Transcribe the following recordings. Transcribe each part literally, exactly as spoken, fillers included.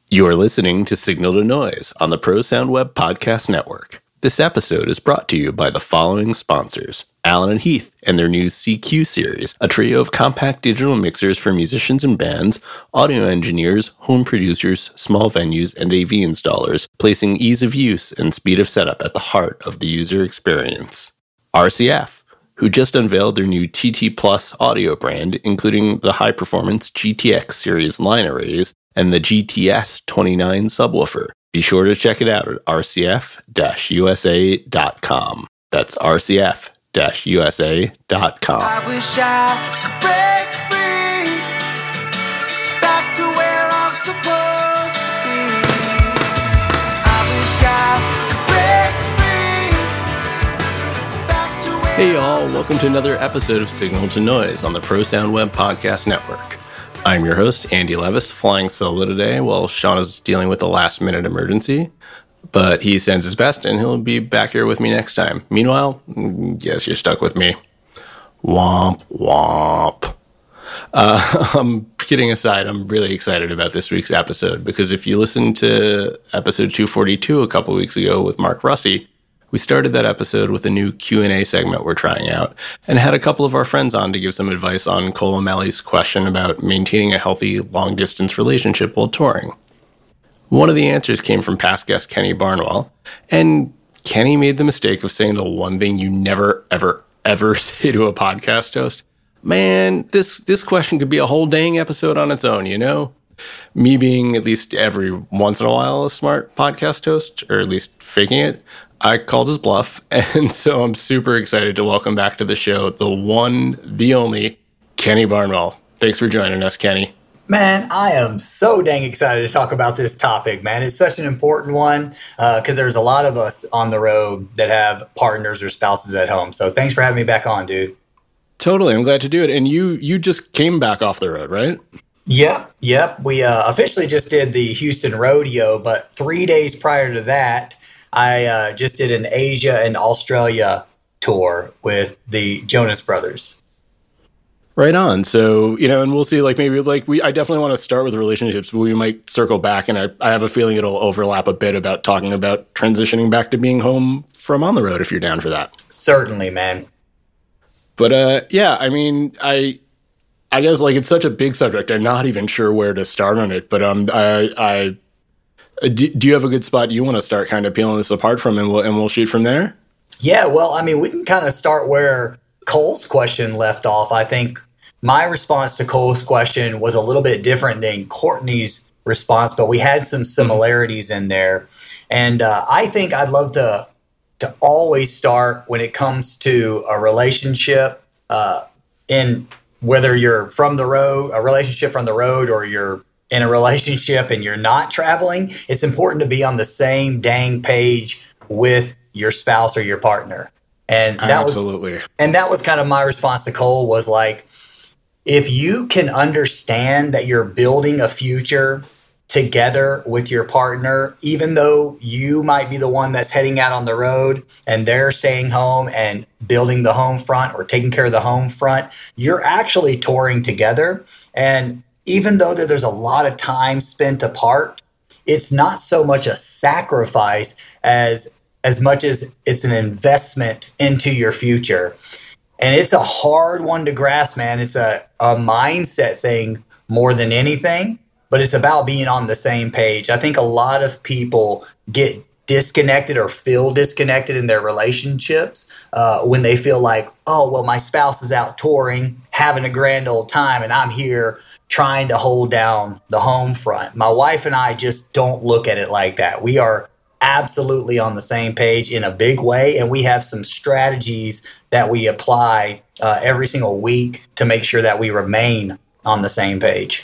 You are listening to Signal to Noise on the Pro Sound Web Podcast Network. This episode is brought to you by the following sponsors: Allen and Heath and their new C Q series, a trio of compact digital mixers for musicians and bands, audio engineers, home producers, small venues, and A V installers, placing ease of use and speed of setup at the heart of the user experience. R C F, who just unveiled their new T T Plus audio brand, including the high-performance G T X series line arrays and the G T S twenty-nine subwoofer. Be sure to check it out at r c f dash u s a dot com. That's r c f dash u s a dot com. I wish I could break free, back to where I'm supposed to be. I wish I could break free, back to where Hey y'all, welcome to another episode of Signal to Noise on the Pro Sound Web Podcast Network. I'm your host, Andy Levis, flying solo today while Sean is dealing with a last-minute emergency. But he sends his best, and he'll be back here with me next time. Meanwhile, yes, you're stuck with me. Womp, womp. Uh, I'm kidding aside, I'm really excited about this week's episode, because if you listened to episode two forty-two a couple weeks ago with Mark Russi, we started that episode with a new Q and A segment we're trying out, and had a couple of our friends on to give some advice on Cole O'Malley's question about maintaining a healthy long-distance relationship while touring. One of the answers came from past guest Kenny Barnwell, and Kenny made the mistake of saying the one thing you never, ever, ever say to a podcast host. Man, this, this question could be a whole dang episode on its own, you know? Me being at least every once in a while a smart podcast host, or at least faking it, I called his bluff, and so I'm super excited to welcome back to the show the one, the only, Kenny Barnwell. Thanks for joining us, Kenny. Man, I am so dang excited to talk about this topic, man. It's such an important one because uh, there's a lot of us on the road that have partners or spouses at home. So thanks for having me back on, dude. Totally. I'm glad to do it. And you you just came back off the road, right? Yep, yep. We uh, officially just did the Houston Rodeo, but three days prior to that, I uh, just did an Asia and Australia tour with the Jonas Brothers. Right on. So, you know, and we'll see, like, maybe, like, we, I definitely want to start with relationships, but we might circle back, and I, I have a feeling it'll overlap a bit about talking about transitioning back to being home from on the road, if you're down for that. Certainly, man. But, uh, yeah, I mean, I... I guess, like, it's such a big subject, I'm not even sure where to start on it, but um, I, I do, do you have a good spot you want to start kind of peeling this apart from, and we'll, and we'll shoot from there? Yeah, well, I mean, we can kind of start where Cole's question left off. I think my response to Cole's question was a little bit different than Courtney's response, but we had some similarities in there. And uh, I think I'd love to, to always start when it comes to a relationship uh, in whether you're from the road, a relationship from the road, or you're in a relationship and you're not traveling, it's important to be on the same dang page with your spouse or your partner. And that Absolutely. was, and that was kind of my response to Cole was like, if you can understand that you're building a future together with your partner, even though you might be the one that's heading out on the road and they're staying home and building the home front or taking care of the home front, you're actually touring together. And even though there's a lot of time spent apart, it's not so much a sacrifice as as much as it's an investment into your future. And it's a hard one to grasp, man. It's a, a mindset thing more than anything. But it's about being on the same page. I think a lot of people get disconnected or feel disconnected in their relationships uh, when they feel like, oh, well, my spouse is out touring, having a grand old time, and I'm here trying to hold down the home front. My wife and I just don't look at it like that. We are absolutely on the same page in a big way, and we have some strategies that we apply uh, every single week to make sure that we remain on the same page.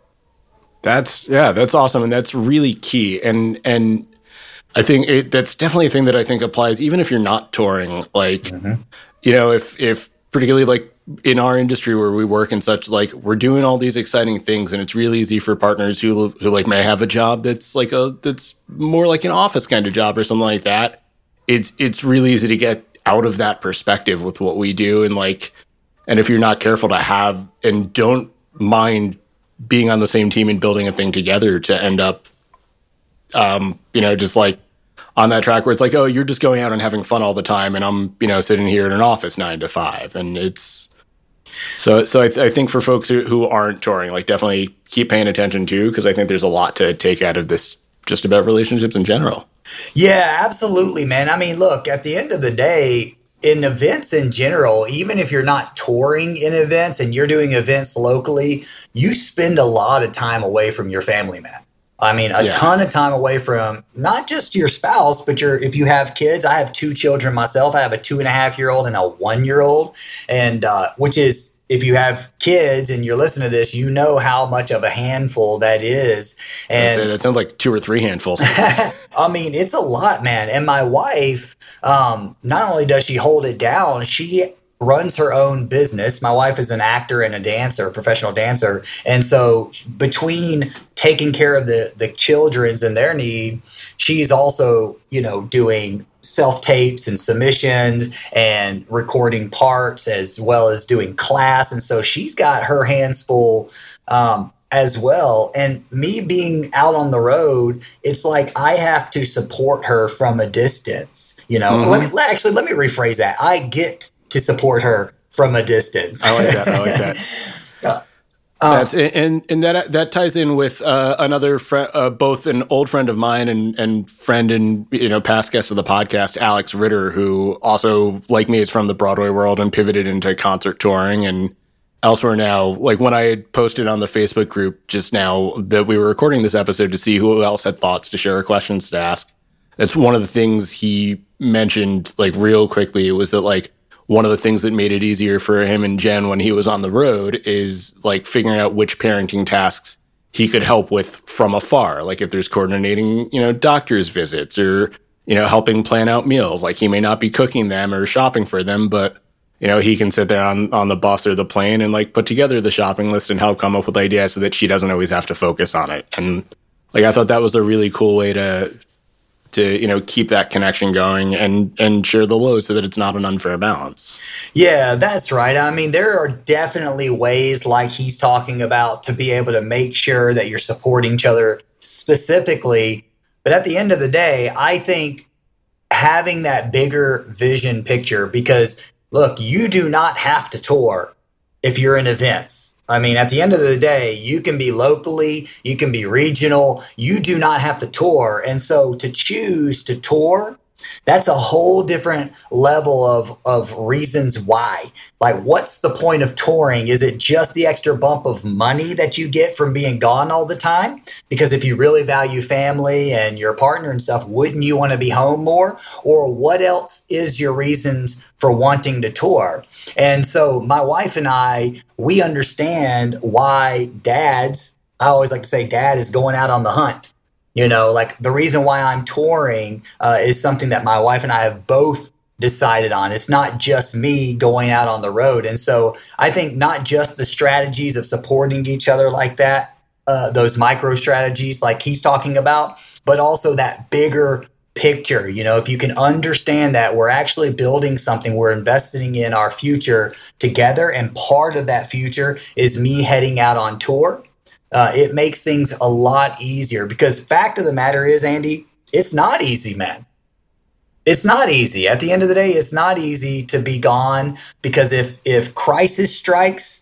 That's, yeah, that's awesome. And that's really key. And, and I think it, that's definitely a thing that I think applies, even if you're not touring, like, mm-hmm. you know, if, if particularly like in our industry where we work and such, like we're doing all these exciting things, and it's really easy for partners who, who like may have a job that's like a, that's more like an office kind of job or something like that. It's, it's really easy to get out of that perspective with what we do. And like, and if you're not careful to have, and don't mind being on the same team and building a thing together, to end up um, you know, just like on that track where it's like, oh, you're just going out and having fun all the time, and I'm, you know, sitting here in an office nine to five, and it's so. So I, th- I think for folks who, who aren't touring, like, definitely keep paying attention too, because I think there's a lot to take out of this, just about relationships in general. Yeah, absolutely, man. I mean, look, at the end of the day, in events in general, even if you're not touring in events and you're doing events locally, you spend a lot of time away from your family, man. I mean, a Yeah. ton of time away from not just your spouse, but your, if you have kids. I have two children myself. I have a two and a half year old and a one year old. And, uh, which is, if you have kids and you're listening to this, you know how much of a handful that is. And That sounds like two or three handfuls. I mean, it's a lot, man. And my wife, um, not only does she hold it down, she runs her own business. My wife is an actor and a dancer, a professional dancer. And so between taking care of the, the children's and their need, she's also, you know, doing self-tapes and submissions and recording parts as well as doing class. And so she's got her hands full um, as well. And me being out on the road, it's like I have to support her from a distance. You know, Mm-hmm. let me let, actually, let me rephrase that. I get to support her from a distance. I like that. I like that. That's and and that that ties in with uh, another friend, uh, both an old friend of mine and and friend and you know past guest of the podcast, Alex Ritter, who also, like me, is from the Broadway world and pivoted into concert touring and elsewhere now. Like when I had posted on the Facebook group just now that we were recording this episode to see who else had thoughts to share or questions to ask, that's one of the things he mentioned like real quickly was that like one of the things that made it easier for him and Jen when he was on the road is like figuring out which parenting tasks he could help with from afar. Like if there's coordinating, you know, doctor's visits or, you know, helping plan out meals, like he may not be cooking them or shopping for them, but you know, he can sit there on, on the bus or the plane and like put together the shopping list and help come up with ideas so that she doesn't always have to focus on it. And like, I thought that was a really cool way to, to, you know, keep that connection going and, and share the load so that it's not an unfair balance. Yeah, that's right. I mean, there are definitely ways like he's talking about to be able to make sure that you're supporting each other specifically. But at the end of the day, I think having that bigger vision picture, because look, you do not have to tour if you're in events. I mean, at the end of the day, you can be locally, you can be regional, you do not have to tour. And so to choose to tour, that's a whole different level of, of reasons why. Like, what's the point of touring? Is it just the extra bump of money that you get from being gone all the time? Because if you really value family and your partner and stuff, wouldn't you want to be home more? Or what else is your reasons for wanting to tour? And so my wife and I, we understand why dads, I always like to say dad is going out on the hunt. You know, like the reason why I'm touring uh, is something that my wife and I have both decided on. It's not just me going out on the road. And so I think not just the strategies of supporting each other like that, uh, those micro strategies like he's talking about, but also that bigger picture. You know, if you can understand that we're actually building something, we're investing in our future together. And part of that future is me heading out on tour. Uh, it makes things a lot easier because fact of the matter is, Andy, it's not easy, man. It's not easy. At the end of the day, it's not easy to be gone because if if crisis strikes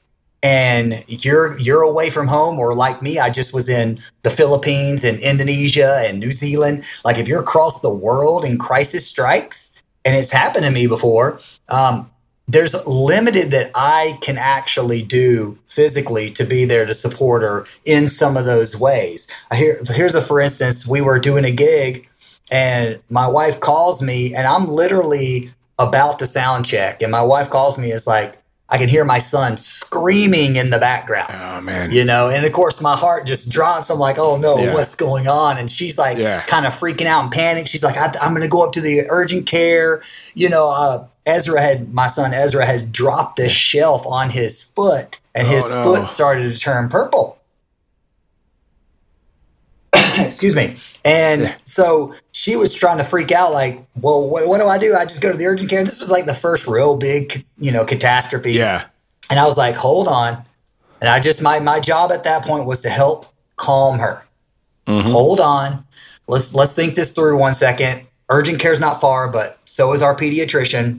and you're you're away from home, or like me, I just was in the Philippines and Indonesia and New Zealand. Like if you're across the world and crisis strikes, and it's happened to me before, um, there's limited that I can actually do physically to be there to support her in some of those ways. Here, here's a, for instance, we were doing a gig and my wife calls me and I'm literally about to sound check. And my wife calls me, it's like, I can hear my son screaming in the background. Oh, man. You know, and of course my heart just drops. I'm like, oh no, Yeah. what's going on? And she's like Yeah. kind of freaking out and panic. She's like, I, I'm going to go up to the urgent care. You know, uh, Ezra had, my son Ezra has dropped this shelf on his foot and his Oh, no. foot started to turn purple. Excuse me. And Yeah. so she was trying to freak out like, well, what, what do I do? I just go to the urgent care. This was like the first real big, you know, catastrophe. Yeah. And I was like, hold on. And I just, my, my job at that point was to help calm her. Mm-hmm. Hold on. Let's let's think this through one second. Urgent care is not far, but so is our pediatrician.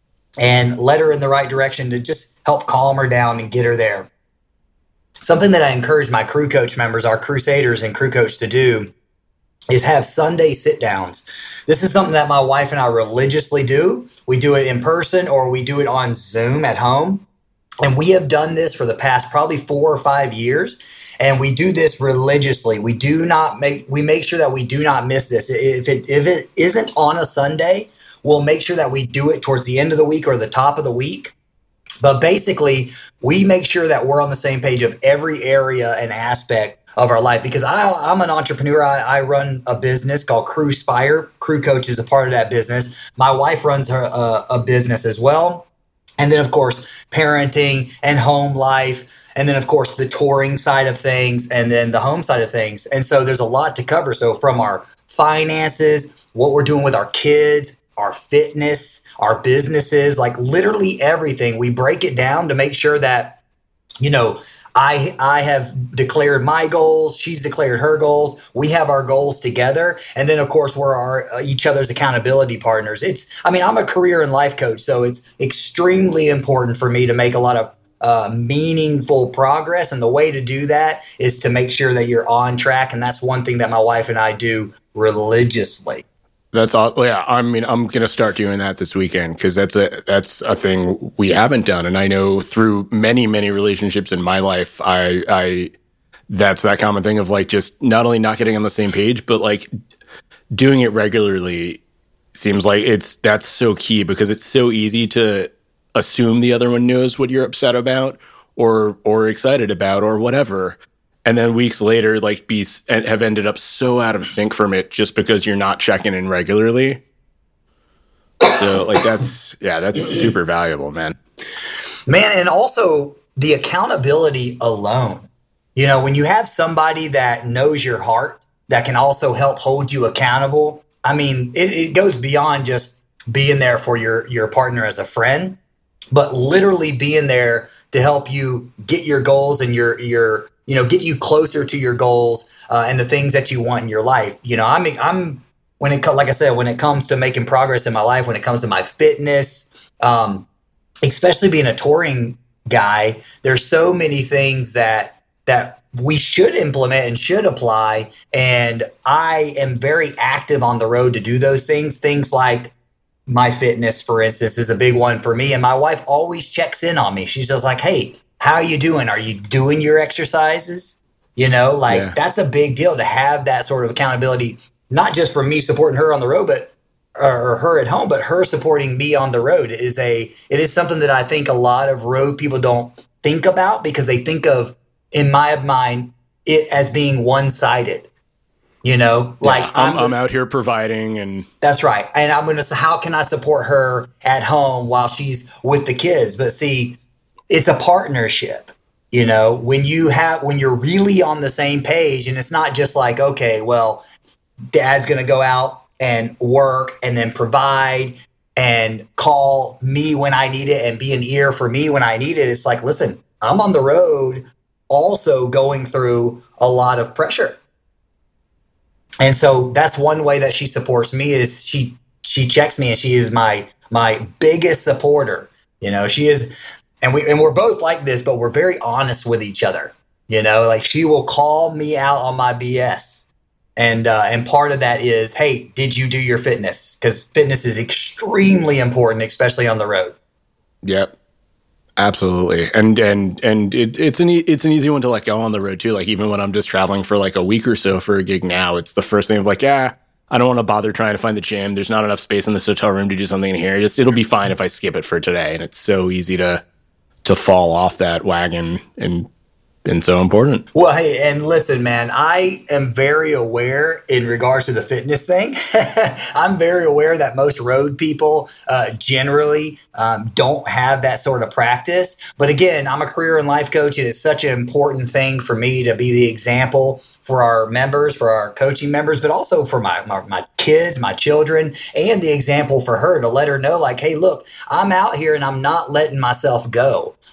And let her in the right direction to just help calm her down and get her there. Something that I encourage my crew coach members, our crusaders and crew coach to do is have Sunday sit downs. This is something that my wife and I religiously do. We do it in person or we do it on Zoom at home. And we have done this for the past probably four or five years. And we do this religiously. We do not make, we make sure that we do not miss this. If it, if it isn't on a Sunday, we'll make sure that we do it towards the end of the week or the top of the week. But basically, we make sure that we're on the same page of every area and aspect of our life. Because I, I'm an entrepreneur. I, I run a business called Crew Spire. Crew Coach is a part of that business. My wife runs her uh, a business as well. And then, of course, parenting and home life. And then, of course, the touring side of things and then the home side of things. And so there's a lot to cover. So from our finances, what we're doing with our kids, our fitness, our businesses, like literally everything, we break it down to make sure that, you know, I I have declared my goals. She's declared her goals. We have our goals together. And then, of course, we're our uh, each other's accountability partners. It's, I mean, I'm a career and life coach, so it's extremely important for me to make a lot of uh, meaningful progress. And the way to do that is to make sure that you're on track. And that's one thing that my wife and I do religiously. That's all. Yeah, I mean, I'm gonna start doing that this weekend because that's a that's a thing we haven't done, and I know through many many relationships in my life, I I that's that common thing of like just not only not getting on the same page, but like doing it regularly seems like it's that's so key because it's so easy to assume the other one knows what you're upset about or or excited about or whatever. And then weeks later, like, be have ended up so out of sync from it just because you're not checking in regularly. So, like, that's, yeah, that's super valuable, man. Man, and also the accountability alone. You know, when you have somebody that knows your heart, that can also help hold you accountable, I mean, it, it goes beyond just being there for your, your partner as a friend, but literally being there to help you get your goals and your, your, you know, get you closer to your goals uh, and the things that you want in your life. You know, I'm, I'm, when it, like I said, when it comes to making progress in my life, when it comes to my fitness, um, especially being a touring guy, there's so many things that, that we should implement and should apply. And I am very active on the road to do those things. Things like my fitness, for instance, is a big one for me. And my wife always checks in on me. She's just like, hey, how are you doing? Are you doing your exercises? You know, like yeah. That's a big deal to have that sort of accountability, not just from me supporting her on the road, but or her at home, but her supporting me on the road is a, it is something that I think a lot of road people don't think about because they think of, in my mind, it as being one-sided. You know, like yeah, I'm, I'm, I'm out here providing and that's right. And I'm going to say, how can I support her at home while she's with the kids? But see, it's a partnership, you know, when you have, when you're really on the same page and it's not just like, okay, well, dad's going to go out and work and then provide and call me when I need it and be an ear for me when I need it. It's like, listen, I'm on the road also going through a lot of pressure. And so that's one way that she supports me is she, she checks me and she is my, my biggest supporter. You know, she is, and we, and we're both like this, but we're very honest with each other. You know, like she will call me out on my B S. And, uh, and part of that is, hey, did you do your fitness? Because fitness is extremely important, especially on the road. Yep. Absolutely. And, and, and it, it's an, e- it's an easy one to let go on the road too. Like even when I'm just traveling for like a week or so for a gig now, it's the first thing of like, yeah, I don't want to bother trying to find the gym. There's not enough space in this hotel room to do something in here. Just, it'll be fine if I skip it for today. And it's so easy to, to fall off that wagon and been so important. Well, hey, and listen, man, I am very aware in regards to the fitness thing. I'm very aware that most road people uh, generally um, don't have that sort of practice. But again, I'm a career and life coach, and it's such an important thing for me to be the example for our members, for our coaching members, but also for my, my, my kids, my children, and the example for her to let her know, like, hey, look, I'm out here and I'm not letting myself go.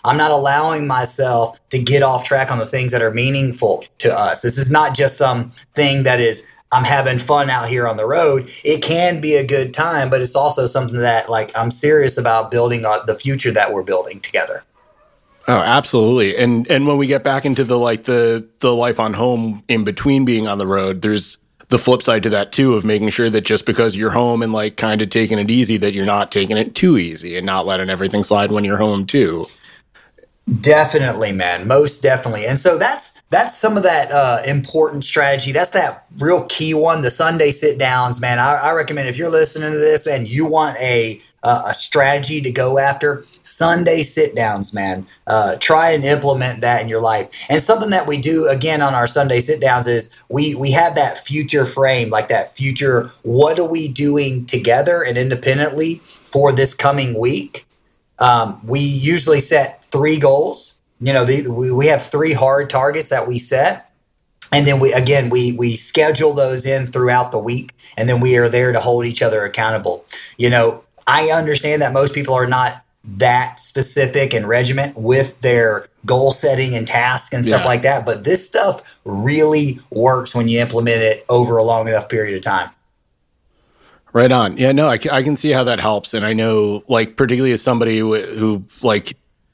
I'm not allowing myself to get off track on the things that are meaningful to us. This is not just some thing that is, I'm having fun out here on the road. It can be a good time, but it's also something that like I'm serious about building on the future that we're building together. Oh, absolutely. And and when we get back into the like the the life on home in between being on the road, there's the flip side to that too, of making sure that just because you're home and like kind of taking it easy, that you're not taking it too easy and not letting everything slide when you're home too. Definitely, man. Most definitely. And so that's that's some of that uh, important strategy. That's that real key one, the Sunday sit downs, man. I, I recommend if you're listening to this and you want a uh, a strategy to go after, Sunday sit downs, man. Uh, try and implement that in your life. And something that we do again on our Sunday sit downs is we we have that future frame, like that future. What are we doing together and independently for this coming week? Um, we usually set three goals. You know, the, we, we have three hard targets that we set. And then we, again, we, we schedule those in throughout the week. And then we are there to hold each other accountable. You know, I understand that most people are not that specific and regiment with their goal setting and tasks and stuff Yeah. like that. But this stuff really works when you implement it over a long enough period of time. Right on. Yeah, no, I, ca- I can see how that helps. And I know, like, particularly as somebody who, who like,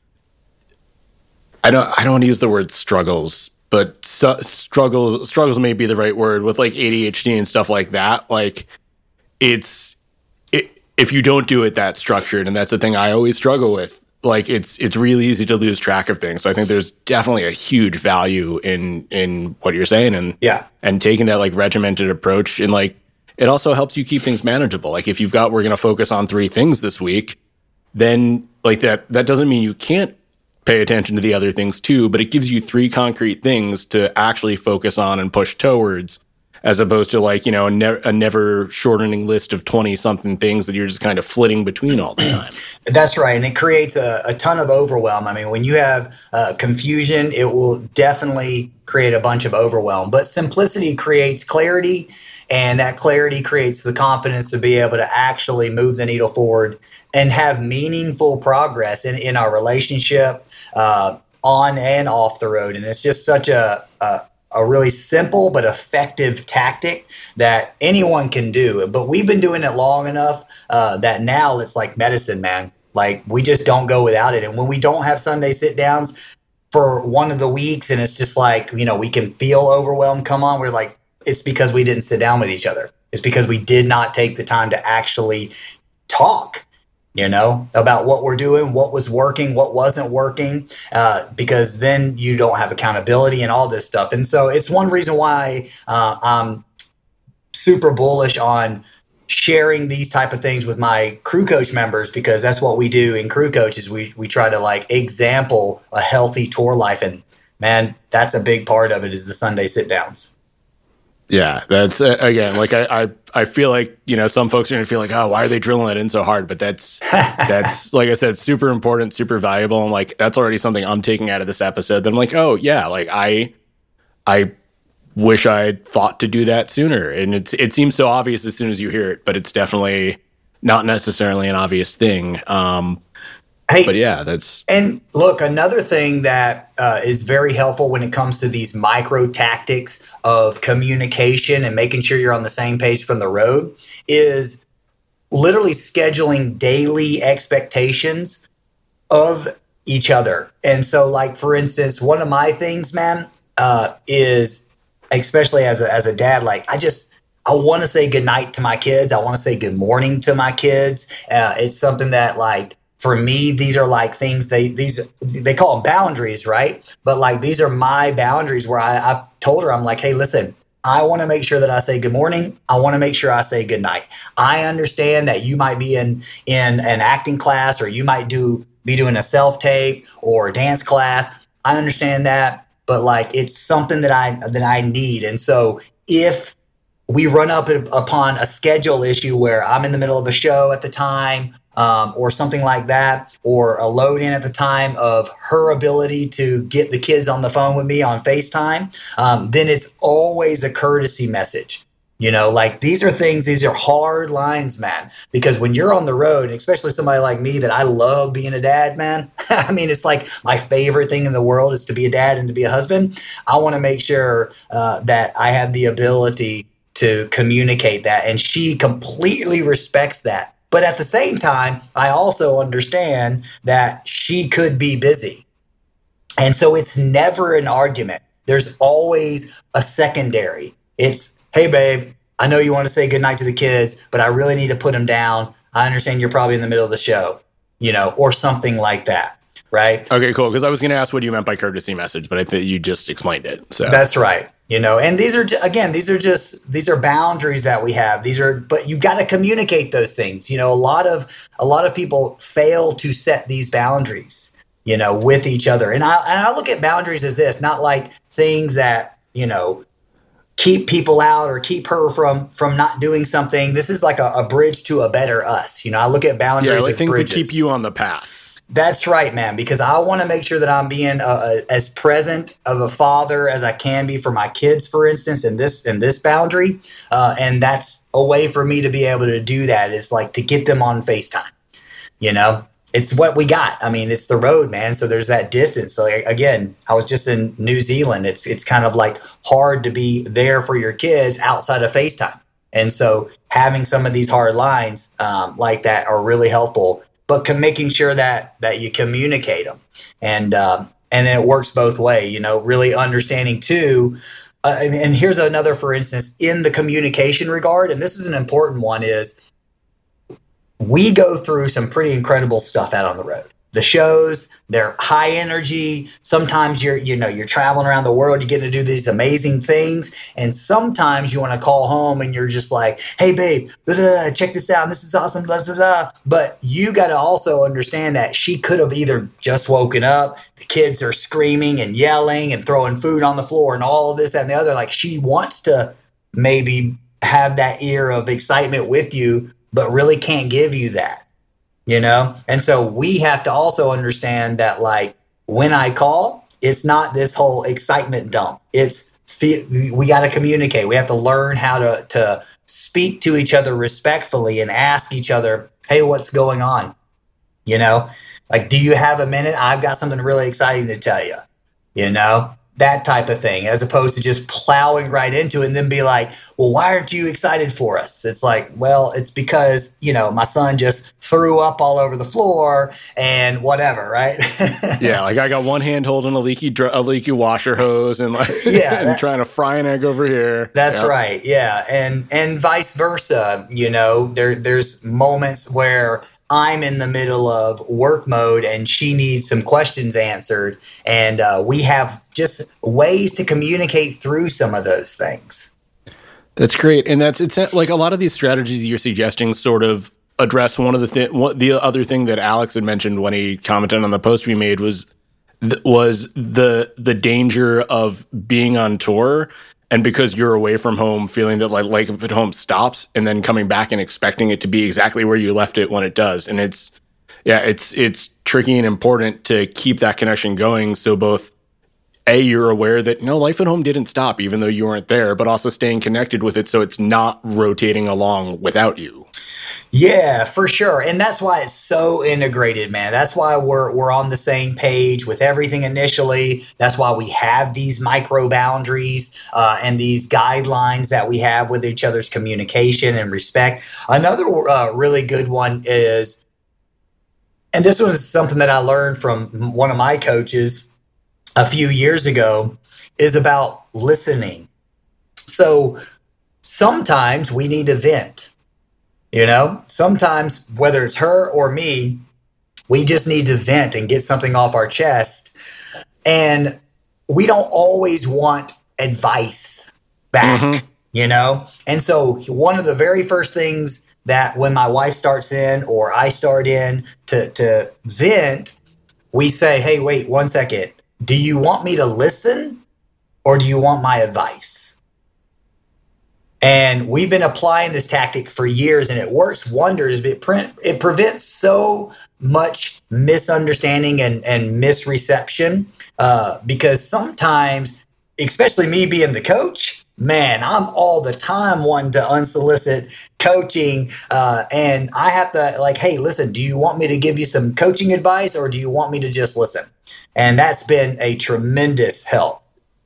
I don't, I don't want to use the word struggles, but su- struggles, struggles may be the right word with like A D H D and stuff like that. Like, it's, it, if you don't do it that structured, and that's the thing I always struggle with, like, it's, it's really easy to lose track of things. So I think there's definitely a huge value in, in what you're saying, and, Yeah. and taking that like regimented approach, and like, it also helps you keep things manageable. Like if you've got, we're going to focus on three things this week, then like that, that doesn't mean you can't pay attention to the other things too, but it gives you three concrete things to actually focus on and push towards, as opposed to like, you know, a, ne- a never shortening list of twenty something things that you're just kind of flitting between all the time. That's right. And it creates a, a ton of overwhelm. I mean, when you have uh, confusion, it will definitely create a bunch of overwhelm. But simplicity creates clarity, and that clarity creates the confidence to be able to actually move the needle forward and have meaningful progress in, in our relationship, uh, on and off the road. And it's just such a, a a really simple but effective tactic that anyone can do. But we've been doing it long enough uh, that now it's like medicine, man. Like we just don't go without it. And when we don't have Sunday sit downs for one of the weeks, and it's just like, you know, we can feel overwhelmed come on, we're like, it's because we didn't sit down with each other. It's because we did not take the time to actually talk, you know, about what we're doing, what was working, what wasn't working, uh, because then you don't have accountability and all this stuff. And so it's one reason why uh, I'm super bullish on sharing these type of things with my crew coach members, because that's what we do in crew coaches. We, we try to like example a healthy tour life. And man, that's a big part of it, is the Sunday sit downs. Yeah, that's uh, again, like I, I, I feel like, you know, some folks are gonna feel like, oh, why are they drilling that in so hard? But that's that's like I said, super important, super valuable, and like that's already something I'm taking out of this episode. That I'm like, oh yeah, like I, I wish I had thought to do that sooner. And it's it seems so obvious as soon as you hear it, but it's definitely not necessarily an obvious thing. Um, Hey, but yeah, that's and look, another thing that uh, is very helpful when it comes to these micro tactics of communication and making sure you're on the same page from the road is literally scheduling daily expectations of each other. And so, like, for instance, one of my things, man, uh, is especially as a, as a dad, like I just, I want to say good night to my kids. I want to say good morning to my kids. Uh, it's something that like, for me, these are like things they these they call them boundaries, right? But like these are my boundaries where I, I've told her, I'm like, hey, listen, I want to make sure that I say good morning. I want to make sure I say good night. I understand that you might be in in an acting class, or you might do be doing a self tape or a dance class. I understand that, but like it's something that I that I need. And so if we run up upon a schedule issue where I'm in the middle of a show at the time, um, or something like that, or a load in at the time of her ability to get the kids on the phone with me on FaceTime, um, then it's always a courtesy message. You know, like these are things, these are hard lines, man. Because when you're on the road, especially somebody like me that I love being a dad, man. I mean, it's like my favorite thing in the world is to be a dad and to be a husband. I want to make sure uh, that I have the ability to communicate that. And she completely respects that. But at the same time, I also understand that she could be busy. And so it's never an argument. There's always a secondary. It's, hey, babe, I know you want to say goodnight to the kids, but I really need to put them down. I understand you're probably in the middle of the show, you know, or something like that, right? Okay, cool. Because I was going to ask what you meant by courtesy message, but I think you just explained it. So that's right. You know, and these are, again, these are just, these are boundaries that we have. These are, but you got to communicate those things. You know, a lot of, a lot of people fail to set these boundaries, you know, with each other. And I, and I look at boundaries as this, not like things that, you know, keep people out or keep her from from not doing something. This is like a, a bridge to a better us. You know, I look at boundaries yeah, like as things bridges. that keep you on the path. That's right, man, because I want to make sure that I'm being uh, as present of a father as I can be for my kids, for instance, in this in this boundary. Uh, and that's a way for me to be able to do that is like to get them on FaceTime, you know? It's what we got. I mean, it's the road, man. So there's that distance. So like, again, I was just in New Zealand. It's it's kind of like hard to be there for your kids outside of FaceTime. And so having some of these hard lines um, like that are really helpful. But com- making sure that that you communicate them, and um, and then it works both way. You know, really understanding too. Uh, and, and here's another, for instance, in the communication regard, and this is an important one, is we go through some pretty incredible stuff out on the road. The shows, they're high energy. Sometimes you're, you know, you're traveling around the world, you get to do these amazing things. And sometimes you want to call home and you're just like, hey, babe, blah, blah, blah, check this out. This is awesome. Blah, blah, blah. But you got to also understand that she could have either just woken up. The kids are screaming and yelling and throwing food on the floor and all of this, that, and the other. Like she wants to maybe have that ear of excitement with you, but really can't give you that, you know? And so we have to also understand that, like, when I call, it's not this whole excitement dump. It's, we got to communicate. We have to learn how to, to speak to each other respectfully and ask each other, hey, what's going on? You know, like, do you have a minute? I've got something really exciting to tell you, you know? That type of thing, as opposed to just plowing right into it and then be like, well, why aren't you excited for us? It's like, well, it's because, you know, my son just threw up all over the floor and whatever, right? Yeah, like I got one hand holding a leaky dr- a leaky washer hose and like yeah, and that, trying to fry an egg over here. That's yep. right. Yeah. And and vice versa. You know, there there's moments where I'm in the middle of work mode and she needs some questions answered. And uh, we have just ways to communicate through some of those things. That's great. And that's, it's like a lot of these strategies you're suggesting sort of address one of the thing, what the other thing that Alex had mentioned when he commented on the post we made was, th- was the, the danger of being on tour. And because you're away from home, feeling that like life at home stops and then coming back and expecting it to be exactly where you left it when it does. And it's, yeah, it's, it's tricky and important to keep that connection going. So both A, you're aware that no, life at home didn't stop, even though you weren't there, but also staying connected with it. So it's not rotating along without you. Yeah, for sure. And that's why it's so integrated, man. That's why we're we're on the same page with everything initially. That's why we have these micro boundaries uh, and these guidelines that we have with each other's communication and respect. Another uh, really good one is, and this was something that I learned from one of my coaches a few years ago, is about listening. So sometimes we need to vent. You know, sometimes whether it's her or me, we just need to vent and get something off our chest. And we don't always want advice back, mm-hmm. you know? And so one of the very first things that when my wife starts in or I start in to, to vent, we say, hey, wait one second. Do you want me to listen or do you want my advice? And we've been applying this tactic for years and it works wonders, but it, pre- it prevents so much misunderstanding and, and misreception uh, because sometimes, especially me being the coach, man, I'm all the time wanting to unsolicit coaching. Uh, and I have to like, hey, listen, do you want me to give you some coaching advice or do you want me to just listen? And that's been a tremendous help.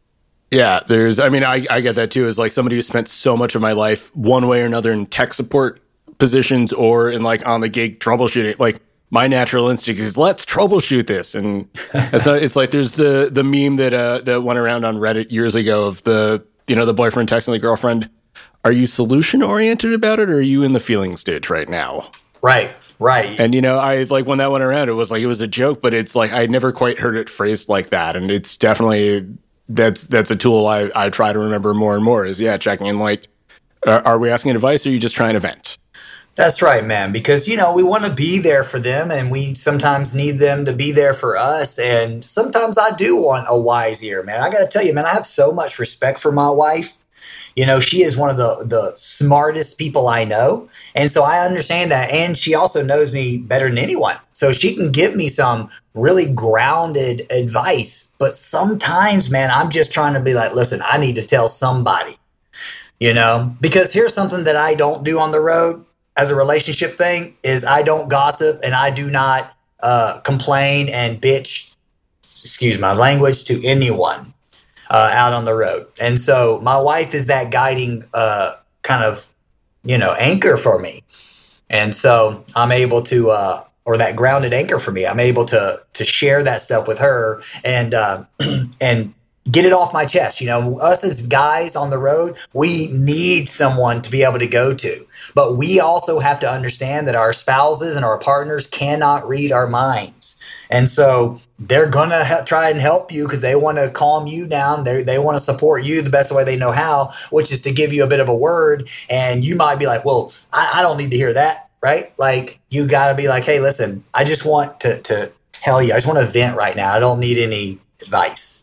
Yeah, there's, I mean, I, I get that too, as like somebody who spent so much of my life one way or another in tech support positions or in like on the gig troubleshooting. Like my natural instinct is let's troubleshoot this. And it's not, it's like there's the the meme that uh, that went around on Reddit years ago of the, you know, the boyfriend texting the girlfriend, are you solution oriented about it or are you in the feeling stage right now? Right, right. And, you know, I like when that went around, it was like it was a joke, but it's like I never quite heard it phrased like that. And it's definitely, that's that's a tool I, I try to remember more and more is, yeah, checking in like, uh, are we asking advice or are you just trying to vent? That's right, man, because, you know, we want to be there for them and we sometimes need them to be there for us. And sometimes I do want a wise ear, man. I got to tell you, man, I have so much respect for my wife. You know, she is one of the, the smartest people I know. And so I understand that. And she also knows me better than anyone. So she can give me some really grounded advice. But sometimes, man, I'm just trying to be like, listen, I need to tell somebody, you know, because here's something that I don't do on the road. As a relationship thing is I don't gossip and I do not uh, complain and bitch, excuse my language, to anyone uh, out on the road. And so my wife is that guiding uh, kind of, you know, anchor for me. And so I'm able to, uh, or that grounded anchor for me, I'm able to to share that stuff with her and uh, and get it off my chest. You know, us as guys on the road, we need someone to be able to go to. But we also have to understand that our spouses and our partners cannot read our minds. And so they're going to he- try and help you because they want to calm you down. They they want to support you the best way they know how, which is to give you a bit of a word. And you might be like, well, I, I don't need to hear that, right? Like, you got to be like, hey, listen, I just want to, to tell you, I just want to vent right now. I don't need any advice.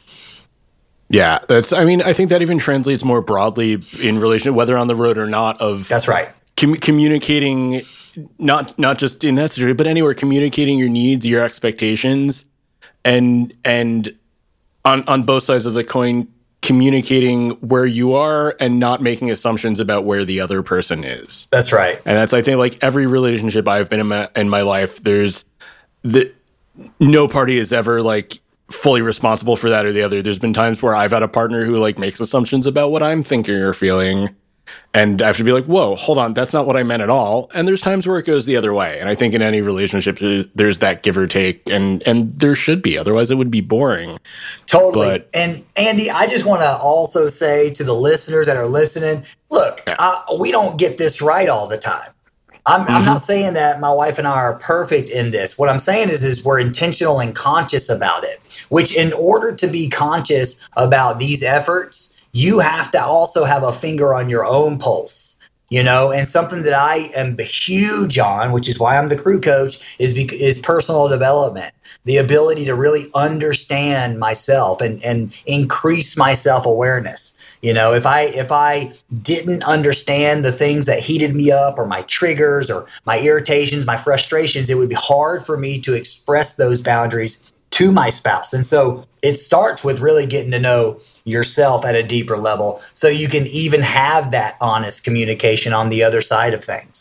Yeah, that's, I mean, I think that even translates more broadly in relation, whether on the road or not, of That's right. Com- communicating, not not just in that situation, but anywhere, communicating your needs, your expectations, and and on on both sides of the coin, communicating where you are and not making assumptions about where the other person is. That's right. And that's, I think, like every relationship I've been in my, in my life, there's the no party is ever like fully responsible for that or the other. There's been times where I've had a partner who like makes assumptions about what I'm thinking or feeling, and I have to be like, whoa, hold on, that's not what I meant at all. And there's times where it goes the other way. And I think in any relationship, there's that give or take, and and there should be. Otherwise, it would be boring. Totally. But, and Andy, I just want to also say to the listeners that are listening, look, Yeah. uh, we don't get this right all the time. I'm, I'm not saying that my wife and I are perfect in this. What I'm saying is, is we're intentional and conscious about it, which in order to be conscious about these efforts, you have to also have a finger on your own pulse, you know, and something that I am huge on, which is why I'm the crew coach, is bec- is personal development, the ability to really understand myself and, and increase my self-awareness. You know, if I if I didn't understand the things that heated me up or my triggers or my irritations, my frustrations, it would be hard for me to express those boundaries to my spouse. And so it starts with really getting to know yourself at a deeper level so you can even have that honest communication on the other side of things.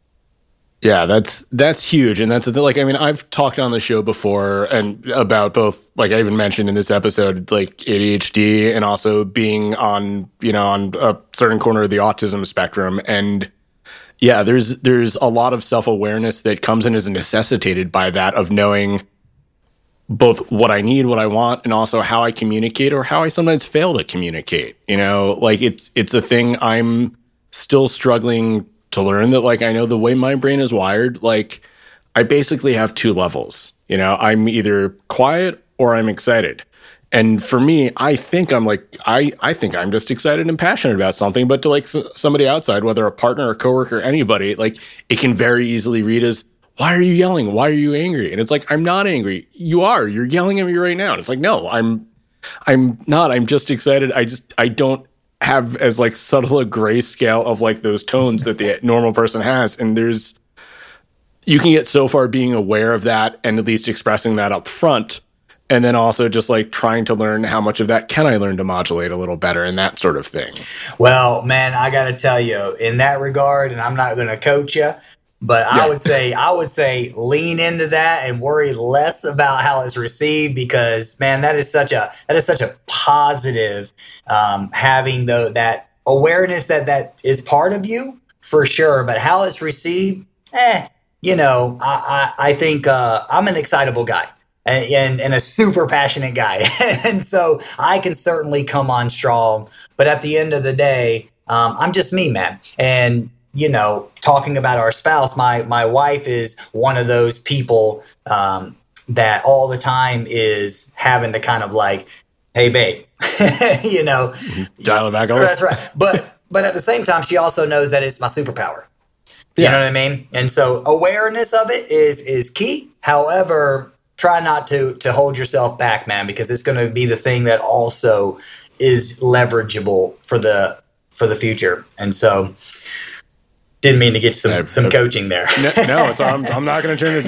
Yeah, that's that's huge, and that's the, like I mean I've talked on the show before and about both, like I even mentioned in this episode, like A D H D and also being on you know on a certain corner of the autism spectrum, and yeah, there's there's a lot of self-awareness that comes in as necessitated by that, of knowing both what I need, what I want, and also how I communicate or how I sometimes fail to communicate. You know, like it's it's a thing I'm still struggling to learn, that like I know the way my brain is wired, like I basically have two levels. You know, I'm either quiet or I'm excited. And for me, I think I'm like, I, I think I'm just excited and passionate about something, but to like s- somebody outside, whether a partner or coworker, anybody, like it can very easily read as, why are you yelling? Why are you angry? And it's like, I'm not angry. You are, you're yelling at me right now. And it's like, no, I'm, I'm not, I'm just excited. I just, I don't have as like subtle a grayscale of like those tones that the normal person has. And there's, you can get so far being aware of that and at least expressing that up front. and then also just like trying to learn how much of that can I learn to modulate a little better and that sort of thing. Well, man, I got to tell you, in that regard, and I'm not going to coach you, but Yeah. I would say I would say lean into that and worry less about how it's received, because man, that is such a that is such a positive, um, having the that awareness that that is part of you for sure. But how it's received, eh, you know, I I, I think uh, I'm an excitable guy. And, and a super passionate guy. And so I can certainly come on strong. But at the end of the day, um, I'm just me, man. And, you know, talking about our spouse, my, my wife is one of those people um, that all the time is having to kind of like, hey, babe, you know. Dial it back a little. That's right. But, but at the same time, she also knows that it's my superpower. You Yeah. know what I mean? And so awareness of it is is key. However, try not to to hold yourself back, man, because it's going to be the thing that also is leverageable for the for the future. And so, didn't mean to get some I- some I- coaching there. No, no it's, I'm, I'm not going to turn it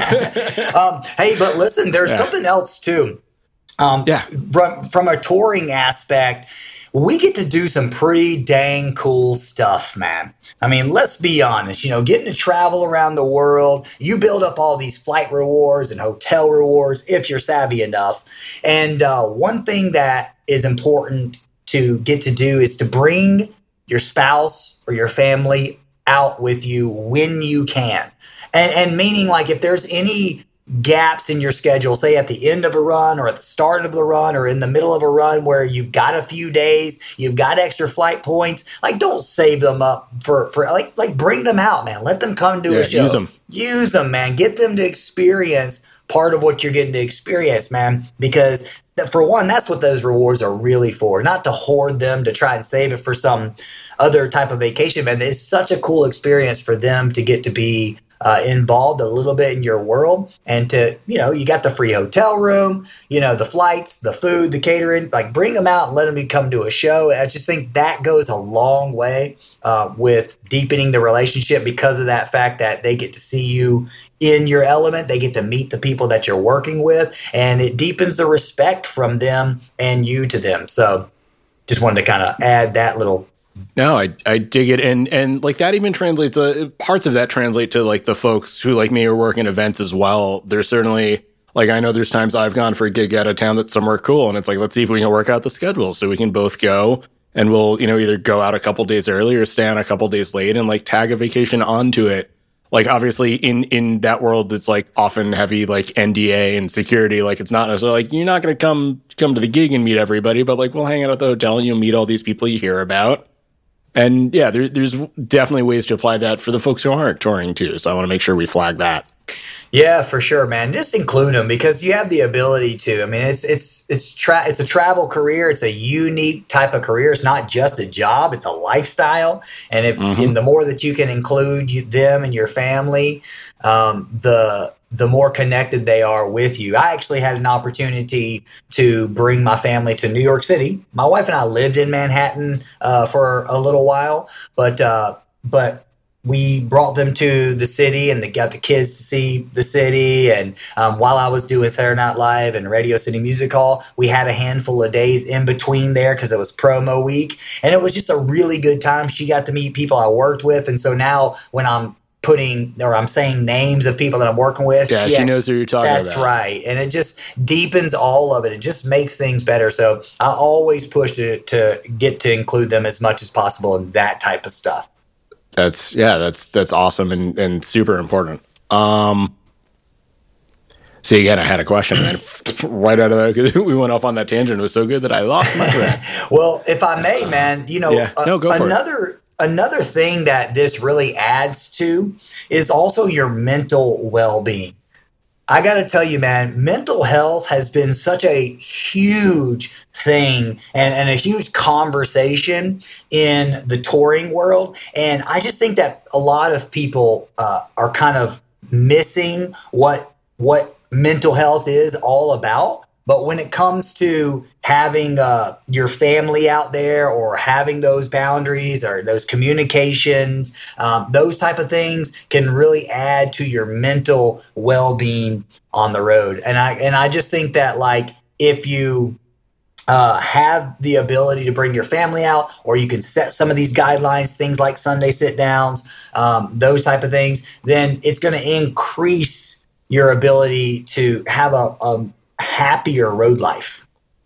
down. um, hey, but listen, there's Yeah. something else too. Um, Yeah. From from a touring aspect, we get to do some pretty dang cool stuff, man. I mean, let's be honest, you know, getting to travel around the world, you build up all these flight rewards and hotel rewards if you're savvy enough. And uh, one thing that is important to get to do is to bring your spouse or your family out with you when you can. And, and meaning, like, if there's any gaps in your schedule, say at the end of a run or at the start of the run or in the middle of a run where you've got a few days, you've got extra flight points, like don't save them up for, for like, like bring them out, man. Let them come to Yeah, a show. use 'em. Use them, man. Get them to experience part of what you're getting to experience, man, because that, for one, that's what those rewards are really for, not to hoard them to try and save it for some other type of vacation, man. It's such a cool experience for them to get to be Uh, involved a little bit in your world, and to, you know, you got the free hotel room, you know, the flights, the food, the catering, like bring them out and let them come to a show. I just think that goes a long way uh, with deepening the relationship, because of that fact that they get to see you in your element. They get to meet the people that you're working with, and it deepens the respect from them and you to them. So just wanted to kind of add that little. No, I I dig it, and and like that even translates. Uh, parts of that translate to like the folks who like me are working events as well. There's certainly like I know there's times I've gone for a gig out of town that's somewhere cool, and it's like let's see if we can work out the schedule so we can both go, and we'll you know either go out a couple days early or stay on a couple days late and like tag a vacation onto it. Like obviously in in that world that's like often heavy like N D A and security. Like it's not necessarily like you're not going to come come to the gig and meet everybody, but like we'll hang out at the hotel and you'll meet all these people you hear about. And yeah, there, there's definitely ways to apply that for the folks who aren't touring too. So I want to make sure we flag that. Yeah, for sure, man. Just include them, because you have the ability to. I mean, it's it's it's tra- it's a travel career. It's a unique type of career. It's not just a job; it's a lifestyle. And if Mhm. and the more that you can include you, them and your family, um, the the more connected they are with you. I actually had an opportunity to bring my family to New York City. My wife and I lived in Manhattan uh, for a little while, but uh, but. we brought them to the city, and they got the kids to see the city. And um, while I was doing Saturday Night Live and Radio City Music Hall, we had a handful of days in between there because it was promo week. And it was just a really good time. She got to meet people I worked with. And so now when I'm putting, or I'm saying names of people that I'm working with. Yeah, she knows who you're talking That's about. right. And it just deepens all of it. It just makes things better. So I always push to, to get to include them as much as possible in that type of stuff. That's yeah, that's that's awesome and, and super important. Um, see, again, I had a question man, right out of that because we went off on that tangent. It was so good that I lost my thread. Well, if I may, man, you know, yeah. no, go a, for another it. another thing that this really adds to is also your mental well-being. I got to tell you, man, mental health has been such a huge thing and, and a huge conversation in the touring world. And I just think that a lot of people uh, are kind of missing what what mental health is all about, But when it comes to having uh, your family out there or having those boundaries or those communications, um, those type of things can really add to your mental well-being on the road. And I and I just think that like if you Uh, have the ability to bring your family out, or you can set some of these guidelines, things like Sunday sit downs, um, those type of things, then it's going to increase your ability to have a, a happier road life.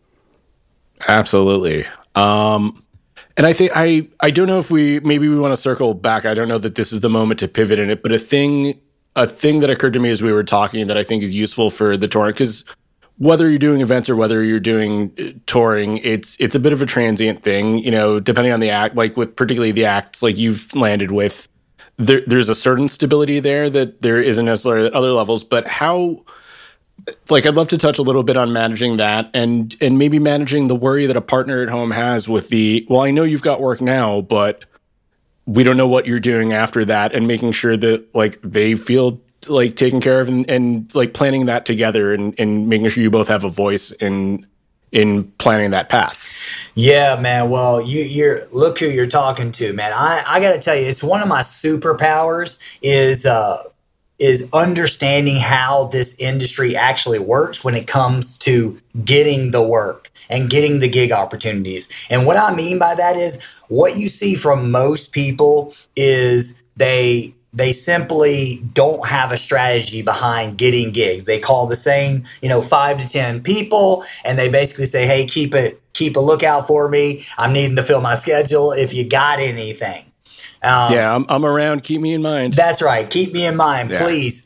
Absolutely. Um, and I think I, I don't know if we, maybe we want to circle back. I don't know that this is the moment to pivot in it, but a thing, a thing that occurred to me as we were talking that I think is useful for the touring, because whether you're doing events or whether you're doing touring, it's it's a bit of a transient thing, you know, depending on the act, like with particularly the acts like you've landed with, there, there's a certain stability there that there isn't necessarily at other levels. But how, like, I'd love to touch a little bit on managing that and and maybe managing the worry that a partner at home has with the, well, I know you've got work now, but we don't know what you're doing after that, and making sure that like they feel like taken care of, and, and like planning that together, and, and making sure you both have a voice in in planning that path. Yeah, man. Well, you you're look who you're talking to, man. I, I gotta tell you, it's one of my superpowers is uh is understanding how this industry actually works when it comes to getting the work and getting the gig opportunities. And what I mean by that is what you see from most people is they They simply don't have a strategy behind getting gigs. They call the same, you know, five to ten people, and they basically say, "Hey, keep it, keep a lookout for me. I'm needing to fill my schedule. If you got anything." Um, yeah, I'm, I'm around. Keep me in mind. That's right. Keep me in mind, yeah. please.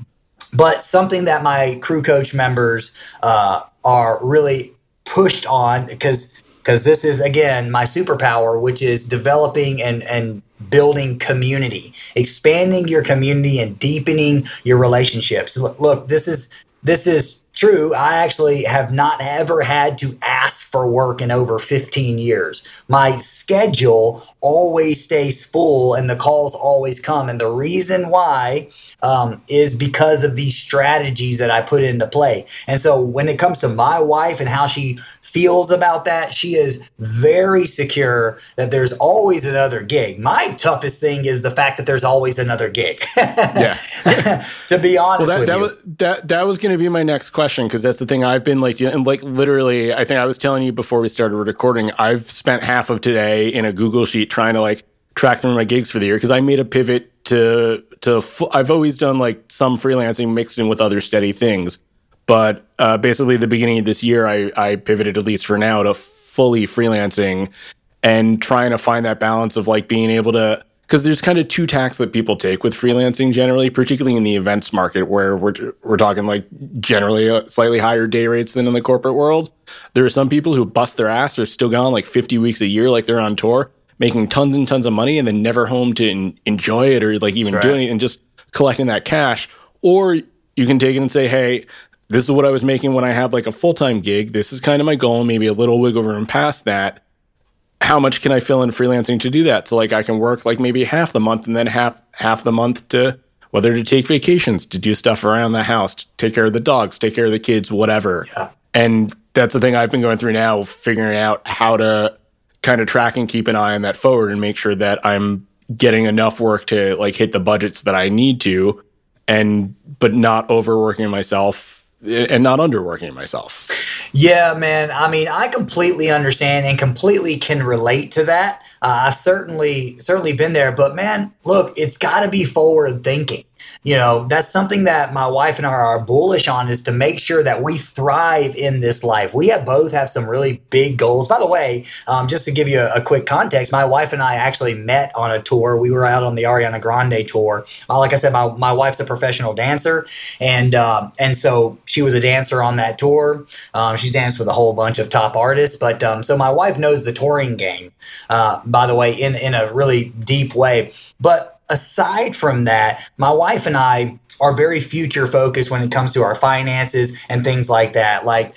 But something that my crew coach members uh, are really pushed on, because because this is again my superpower, which is developing and and building community, expanding your community and deepening your relationships. Look, look, this is this is true. I actually have not ever had to ask for work in over fifteen years. My schedule always stays full and the calls always come. And the reason why um, is because of these strategies that I put into play. And so when it comes to my wife and how she feels about that, she is very secure that there's always another gig. My toughest thing is the fact that there's always another gig. Yeah. To be honest well, that, with that you. Was, that, that was going to be my next question, because that's the thing I've been like, and like literally, I think I was telling you before we started recording, I've spent half of today in a Google sheet trying to like track through my gigs for the year, because I made a pivot to, to fu- I've always done like some freelancing mixed in with other steady things. But uh, basically, the beginning of this year, I, I pivoted, at least for now, to fully freelancing and trying to find that balance of like being able to, because there's kind of two tacks that people take with freelancing generally, particularly in the events market, where we're we're talking like generally slightly higher day rates than in the corporate world. There are some people who bust their ass, are still gone like fifty weeks a year, like they're on tour, making tons and tons of money, and then never home to en- enjoy it or like even right. doing it, and just collecting that cash. Or you can take it and say, hey, this is what I was making when I had like a full-time gig. This is kind of my goal, maybe a little wiggle room past that. How much can I fill in freelancing to do that? So like I can work like maybe half the month, and then half half the month to whether to take vacations, to do stuff around the house, to take care of the dogs, take care of the kids, whatever. Yeah. And that's the thing I've been going through now, figuring out how to kind of track and keep an eye on that forward and make sure that I'm getting enough work to like hit the budgets that I need to, and but not overworking myself and not underworking myself. Yeah, man. I mean, I completely understand and completely can relate to that. Uh, I've certainly, certainly been there. But man, look, it's got to be forward thinking. You know, that's something that my wife and I are bullish on, is to make sure that we thrive in this life. We have both have some really big goals. By the way, um, just to give you a, a quick context, my wife and I actually met on a tour. We were out on the Ariana Grande tour. Uh, like I said, my, my wife's a professional dancer. And uh, and so she was a dancer on that tour. Um, she's danced with a whole bunch of top artists. But um, so my wife knows the touring game, uh, by the way, in, in a really deep way. But aside from that, my wife and I are very future focused when it comes to our finances and things like that. Like,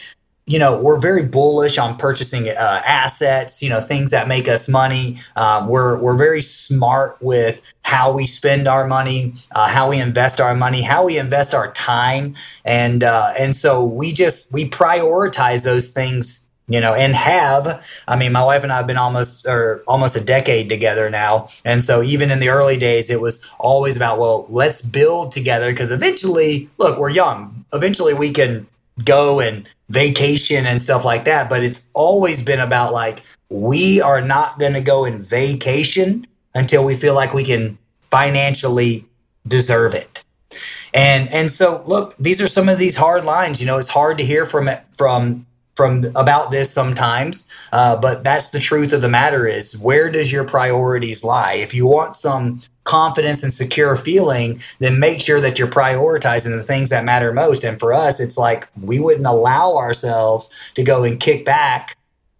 you know, we're very bullish on purchasing uh, assets, you know, things that make us money. Um, we're we're very smart with how we spend our money, uh, how we invest our money, how we invest our time, and uh, and so we just we prioritize those things, you know, and have. I mean, my wife and I have been almost or almost a decade together now, and so even in the early days, it was always about, well, let's build together, because eventually, look, we're young. Eventually, we can go and vacation and stuff like that. But it's always been about like, we are not going to go and vacation until we feel like we can financially deserve it. And and so look, these are some of these hard lines. You know, it's hard to hear from it from from about this sometimes, uh, but that's the truth of the matter. Is where does your priorities lie? If you want some confidence and secure feeling, then make sure that you're prioritizing the things that matter most. And for us, it's like we wouldn't allow ourselves to go and kick back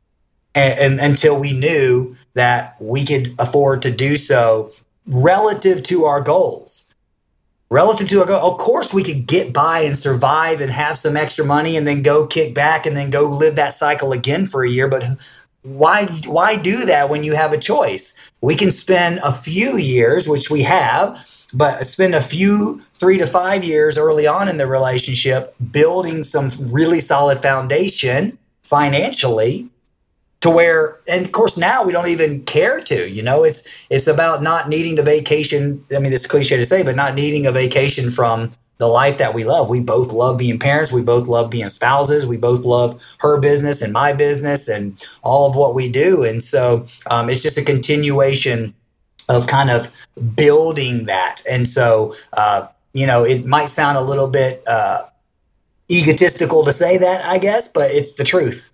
and, and until we knew that we could afford to do so relative to our goals. Relative to our goal, of course, we could get by and survive and have some extra money and then go kick back and then go live that cycle again for a year. But why why do that when you have a choice? We can spend a few years, which we have, but spend a few three to five years early on in the relationship building some really solid foundation financially, to where, and of course now we don't even care to, you know, it's it's about not needing to vacation. I mean, it's cliche to say, but not needing a vacation from the life that we love. We both love being parents. We both love being spouses. We both love her business and my business and all of what we do. And so um, it's just a continuation of kind of building that. And so, uh, you know, it might sound a little bit uh, egotistical to say that, I guess, but it's the truth.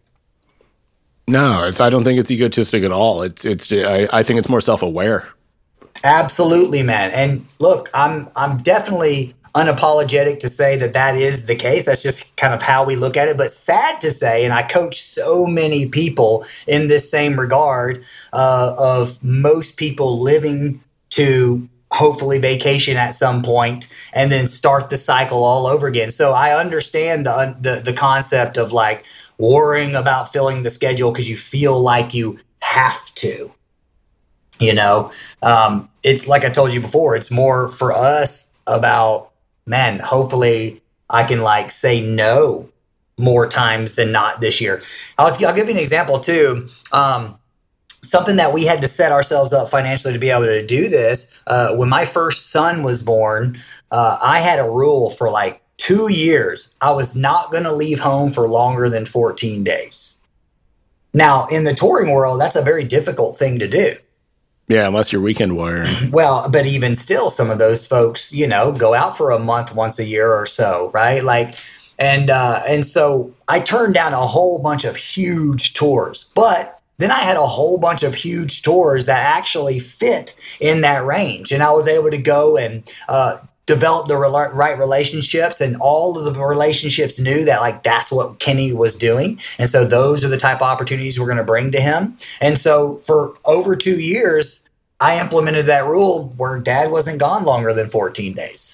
No, it's. I don't think it's egotistic at all. It's. It's. I, I think it's more self-aware. Absolutely, man. And look, I'm. I'm definitely unapologetic to say that that is the case. That's just kind of how we look at it. But sad to say, and I coach so many people in this same regard, uh, of most people living to hopefully vacation at some point and then start the cycle all over again. So I understand the the, the concept of like worrying about filling the schedule because you feel like you have to, you know, um, it's like I told you before, it's more for us about, man, hopefully I can like say no more times than not this year. I'll, I'll give you an example too. Um, something that we had to set ourselves up financially to be able to do this. Uh, when my first son was born, uh, I had a rule for like two years, I was not going to leave home for longer than fourteen days. Now, in the touring world, that's a very difficult thing to do. Yeah, unless you're weekend warrior. Well, but even still, some of those folks, you know, go out for a month once a year or so, right? Like, and uh, and so I turned down a whole bunch of huge tours, but then I had a whole bunch of huge tours that actually fit in that range, and I was able to go and uh, develop the re- right relationships, and all of the relationships knew that like that's what Kenny was doing. And so those are the type of opportunities we're going to bring to him. And so for over two years, I implemented that rule where dad wasn't gone longer than fourteen days.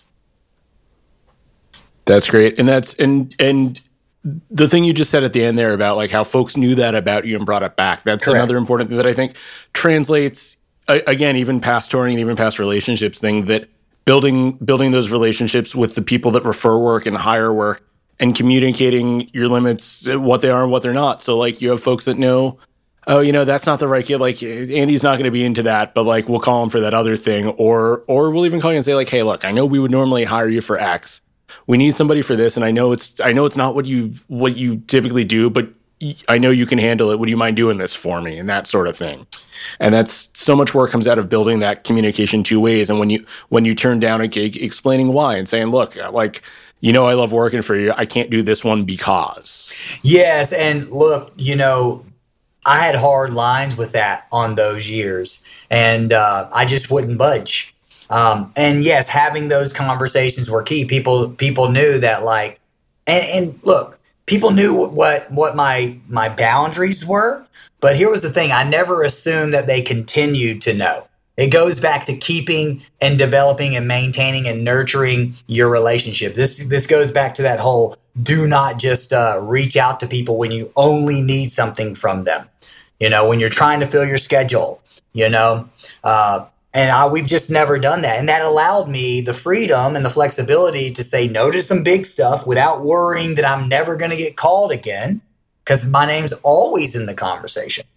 That's great. And that's, and, and the thing you just said at the end there about like how folks knew that about you and brought it back. That's Correct. Another important thing that I think translates again, even past touring and even past relationships thing, that building building those relationships with the people that refer work and hire work and communicating your limits, what they are and what they're not. So like you have folks that know, oh, you know, that's not the right kid. Like Andy's not going to be into that, but like we'll call him for that other thing. Or or we'll even call you and say like, hey, look, I know we would normally hire you for X. We need somebody for this. And I know it's I know it's not what you what you typically do, but I know you can handle it. Would you mind doing this for me? And that sort of thing. And that's so much work comes out of building that communication two ways. And when you when you turn down a gig, explaining why and saying, look, like, you know, I love working for you. I can't do this one because. Yes. And look, you know, I had hard lines with that on those years, and uh, I just wouldn't budge. Um, and yes, having those conversations were key. People people knew that like, and, and look, people knew what what my my boundaries were. But here was the thing. I never assumed that they continued to know. It goes back to keeping and developing and maintaining and nurturing your relationship. This this goes back to that whole do not just uh, reach out to people when you only need something from them. You know, when you're trying to fill your schedule, you know, uh, and I, we've just never done that. And that allowed me the freedom and the flexibility to say no to some big stuff without worrying that I'm never going to get called again, because my name's always in the conversation.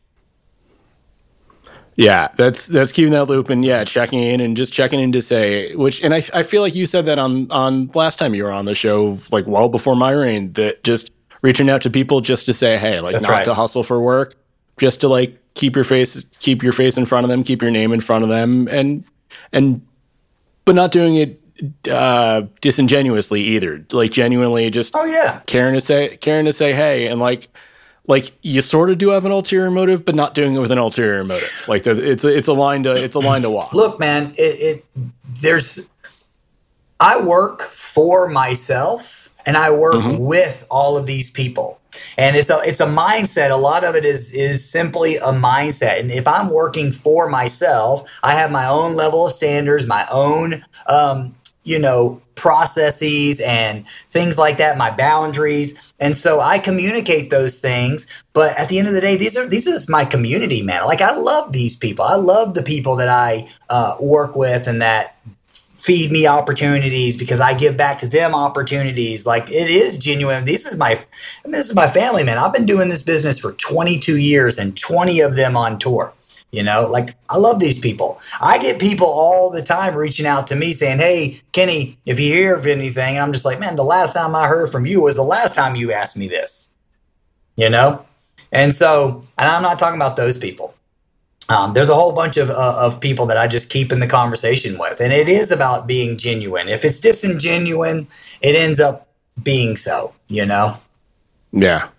Yeah, that's that's keeping that loop and yeah, checking in and just checking in to say, which, and I I feel like you said that on on last time you were on the show, like well before my reign, that just reaching out to people just to say, hey, like That's not right. to hustle for work, just to like keep your face keep your face in front of them, keep your name in front of them, and and but not doing it uh, disingenuously either, like genuinely just Oh yeah. caring to say caring to say hey, and like. Like you sort of do have an ulterior motive, but not doing it with an ulterior motive. Like it's a, it's a line to it's a line to walk. Look, man, it, it there's I work for myself and I work mm-hmm. with all of these people. And it's a it's a mindset. A lot of it is is simply a mindset. And if I'm working for myself, I have my own level of standards, my own um, you know, processes and things like that, my boundaries. And so I communicate those things. But at the end of the day, these are these is my community, man. Like I love these people. I love the people that I uh, work with and that feed me opportunities because I give back to them opportunities. Like it is genuine. This is my I mean, this is my family, man. I've been doing this business for twenty-two years and twenty of them on tour. You know, like I love these people. I get people all the time reaching out to me saying, hey, Kenny, if you hear of anything, and I'm just like, man, the last time I heard from you was the last time you asked me this, you know? And so, and I'm not talking about those people. Um, there's a whole bunch of, uh, of people that I just keep in the conversation with. And it is about being genuine. If it's disingenuine, it ends up being so, you know? Yeah.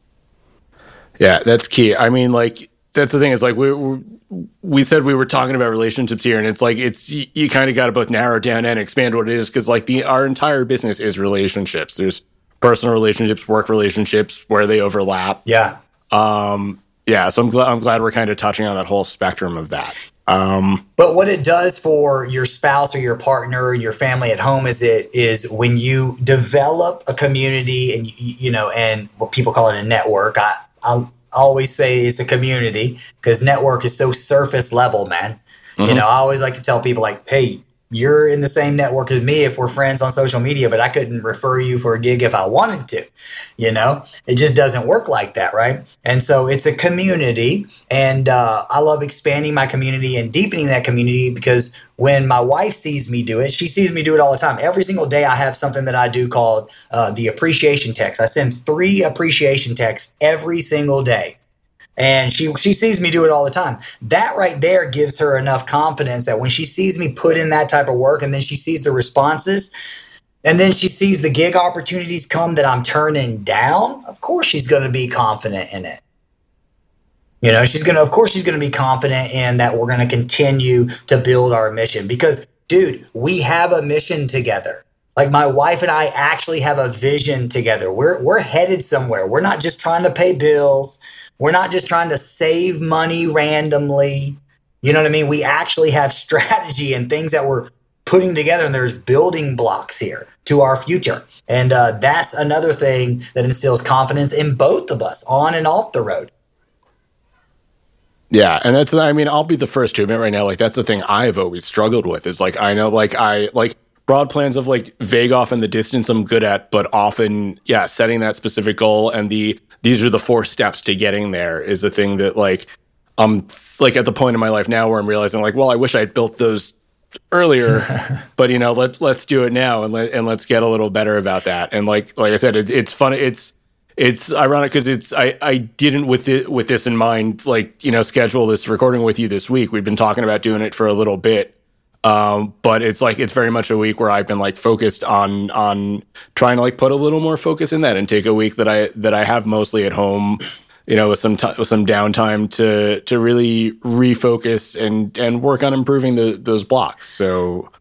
Yeah, that's key. I mean, like, that's the thing is like we we we said we were talking about relationships here, and it's like it's you, you kind of got to both narrow down and expand what it is because like the our entire business is relationships. There's personal relationships, work relationships, where they overlap. Yeah, um, yeah. So I'm glad I'm glad we're kind of touching on that whole spectrum of that. Um, but what it does for your spouse or your partner and your family at home is it is when you develop a community and you, you know and what people call it a network. I I always say it's a community because network is so surface level, man. Mm-hmm. You know, I always like to tell people like, hey, you're in the same network as me if we're friends on social media, but I couldn't refer you for a gig if I wanted to. You know, it just doesn't work like that, right? And so it's a community, and uh, I love expanding my community and deepening that community because when my wife sees me do it, she sees me do it all the time. Every single day I have something that I do called uh, the appreciation text. I send three appreciation texts every single day. And she she sees me do it all the time. That right there gives her enough confidence that when she sees me put in that type of work and then she sees the responses and then she sees the gig opportunities come that I'm turning down, of course she's going to be confident in it. You know, she's going to, of course she's going to be confident in that we're going to continue to build our mission because, dude, we have a mission together. Like my wife and I actually have a vision together. We're we're headed somewhere. We're not just trying to pay bills. We're not just trying to save money randomly. You know what I mean? We actually have strategy and things that we're putting together, and there's building blocks here to our future. And uh, that's another thing that instills confidence in both of us on and off the road. Yeah, and that's, I mean, I'll be the first to admit right now, like, that's the thing I've always struggled with is, like, I know, like, I, like, broad plans of, like, vague off in the distance I'm good at, but often, yeah, setting that specific goal and the, these are the four steps to getting there is the thing that, like, I'm, like, at the point in my life now where I'm realizing, like, well, I wish I'd built those earlier, but, you know, let's, let's do it now and let, and let's get a little better about that. And, like, like I said, it's, it's fun, it's, It's ironic because it's I, I didn't with it with this in mind, like, you know, schedule this recording with you this week. We've been talking about doing it for a little bit, um, but it's like it's very much a week where I've been like focused on on trying to like put a little more focus in that and take a week that I that I have mostly at home, you know, with some t- with some downtime to to really refocus and and work on improving the, those blocks. So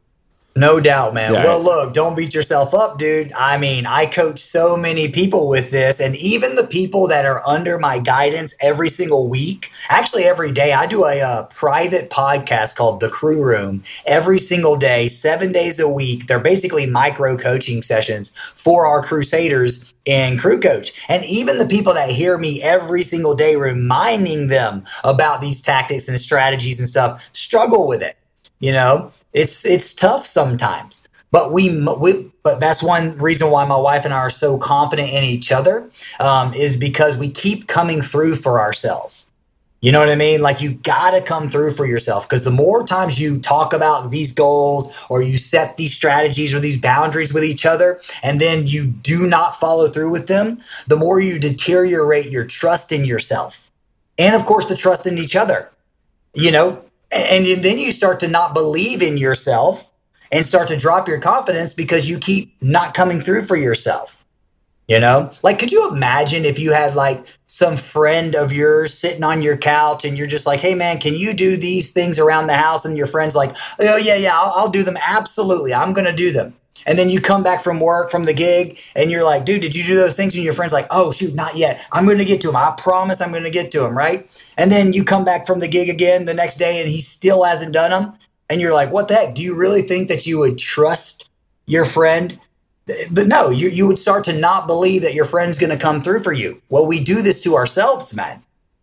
No doubt, man. Yeah. Well, look, don't beat yourself up, dude. I mean, I coach so many people with this, and even the people that are under my guidance every single week, actually every day, I do a, uh private podcast called The Crew Room every single day, seven days a week. They're basically micro coaching sessions for our Crusaders in Crew Coach. And even the people that hear me every single day reminding them about these tactics and strategies and stuff struggle with it. You know, it's it's tough sometimes, but we, we but that's one reason why my wife and I are so confident in each other, um, is because we keep coming through for ourselves. You know what I mean? Like, you got to come through for yourself, because the more times you talk about these goals or you set these strategies or these boundaries with each other, and then you do not follow through with them, the more you deteriorate your trust in yourself, and of course the trust in each other. You know. And then you start to not believe in yourself and start to drop your confidence because you keep not coming through for yourself. You know, like, could you imagine if you had like some friend of yours sitting on your couch and you're just like, hey, man, can you do these things around the house? And your friend's like, oh, yeah, yeah, I'll, I'll do them. Absolutely. I'm going to do them. And then you come back from work, from the gig, and you're like, dude, did you do those things? And your friend's like, oh, shoot, not yet. I'm going to get to them. I promise I'm going to get to them, right? And then you come back from the gig again the next day, and he still hasn't done them. And you're like, what the heck? Do you really think that you would trust your friend? But no, you, you would start to not believe that your friend's going to come through for you. Well, we do this to ourselves, man.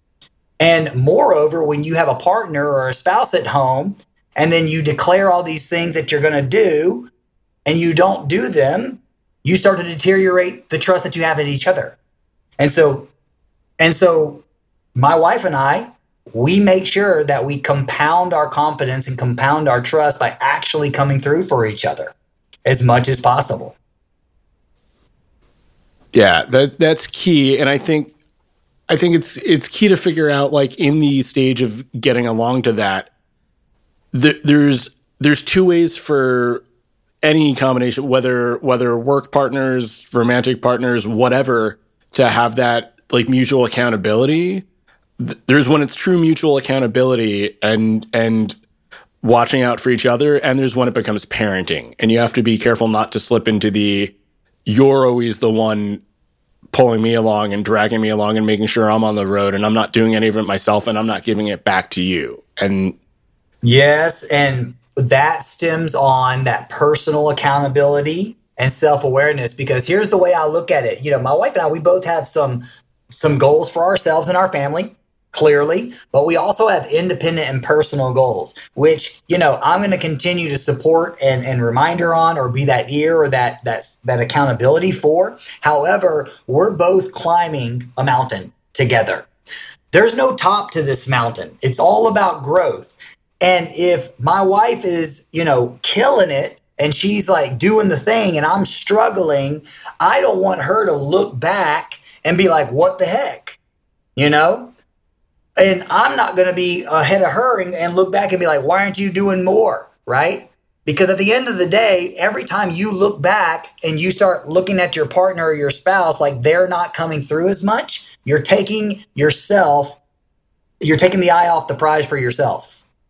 And moreover, when you have a partner or a spouse at home, and then you declare all these things that you're going to do, and you don't do them, you start to deteriorate the trust that you have in each other. And so, and so my wife and I, we make sure that we compound our confidence and compound our trust by actually coming through for each other as much as possible. Yeah, that that's key. And I think I think it's it's key to figure out, like, in the stage of getting along to that, th- there's there's two ways for any combination, whether whether work partners, romantic partners, whatever, to have that, like, mutual accountability. There's when it's true mutual accountability and and watching out for each other, and there's when it becomes parenting, and you have to be careful not to slip into the you're always the one pulling me along and dragging me along and making sure I'm on the road and I'm not doing any of it myself and I'm not giving it back to you. And yes, and that stems on that personal accountability and self-awareness, because here's the way I look at it. You know, my wife and I, we both have some some goals for ourselves and our family, clearly, but we also have independent and personal goals, which, you know, I'm going to continue to support and, and remind her on, or be that ear or that, that, that accountability for. However, we're both climbing a mountain together. There's no top to this mountain. It's all about growth. And if my wife is, you know, killing it and she's like doing the thing and I'm struggling, I don't want her to look back and be like, what the heck, you know? And I'm not going to be ahead of her and, and look back and be like, why aren't you doing more? Right? Because at the end of the day, every time you look back and you start looking at your partner or your spouse like they're not coming through as much, you're taking yourself, you're taking the eye off the prize for yourself.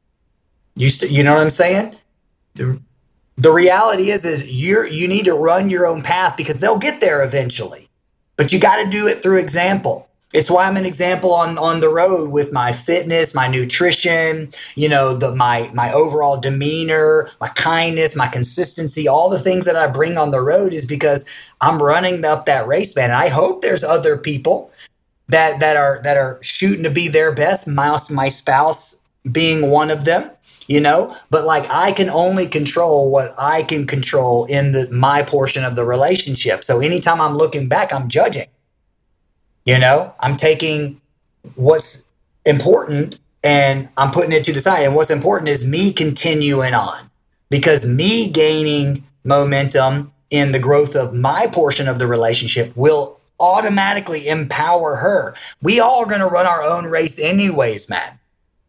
You st- you know what I'm saying? The, the reality is, is you're, you need to run your own path, because they'll get there eventually. But you got to do it through example. It's why I'm an example on, on the road with my fitness, my nutrition, you know, the my my overall demeanor, my kindness, my consistency, all the things that I bring on the road is because I'm running up that race, man. And I hope there's other people that that are that are shooting to be their best, my, my spouse being one of them, you know, but like I can only control what I can control in the my portion of the relationship. So anytime I'm looking back, I'm judging. You know, I'm taking what's important and I'm putting it to the side. And what's important is me continuing on, because me gaining momentum in the growth of my portion of the relationship will automatically empower her. We all are going to run our own race anyways, man.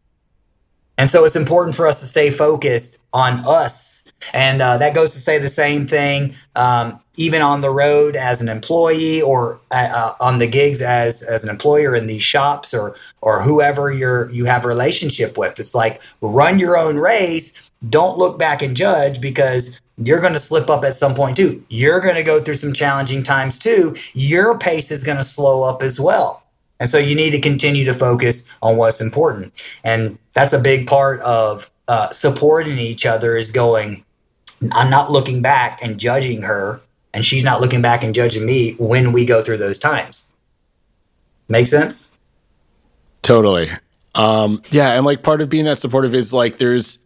And so it's important for us to stay focused on us. And uh, that goes to say the same thing, um, even on the road as an employee, or uh, on the gigs as as an employer in these shops, or or whoever you're you have a relationship with. It's like, run your own race, don't look back and judge, because you're going to slip up at some point too. You're going to go through some challenging times too. Your pace is going to slow up as well. And so you need to continue to focus on what's important. And that's a big part of uh, supporting each other, is going, I'm not looking back and judging her, and she's not looking back and judging me when we go through those times. Make sense? Totally. Um, yeah. And like part of being that supportive is like, there's,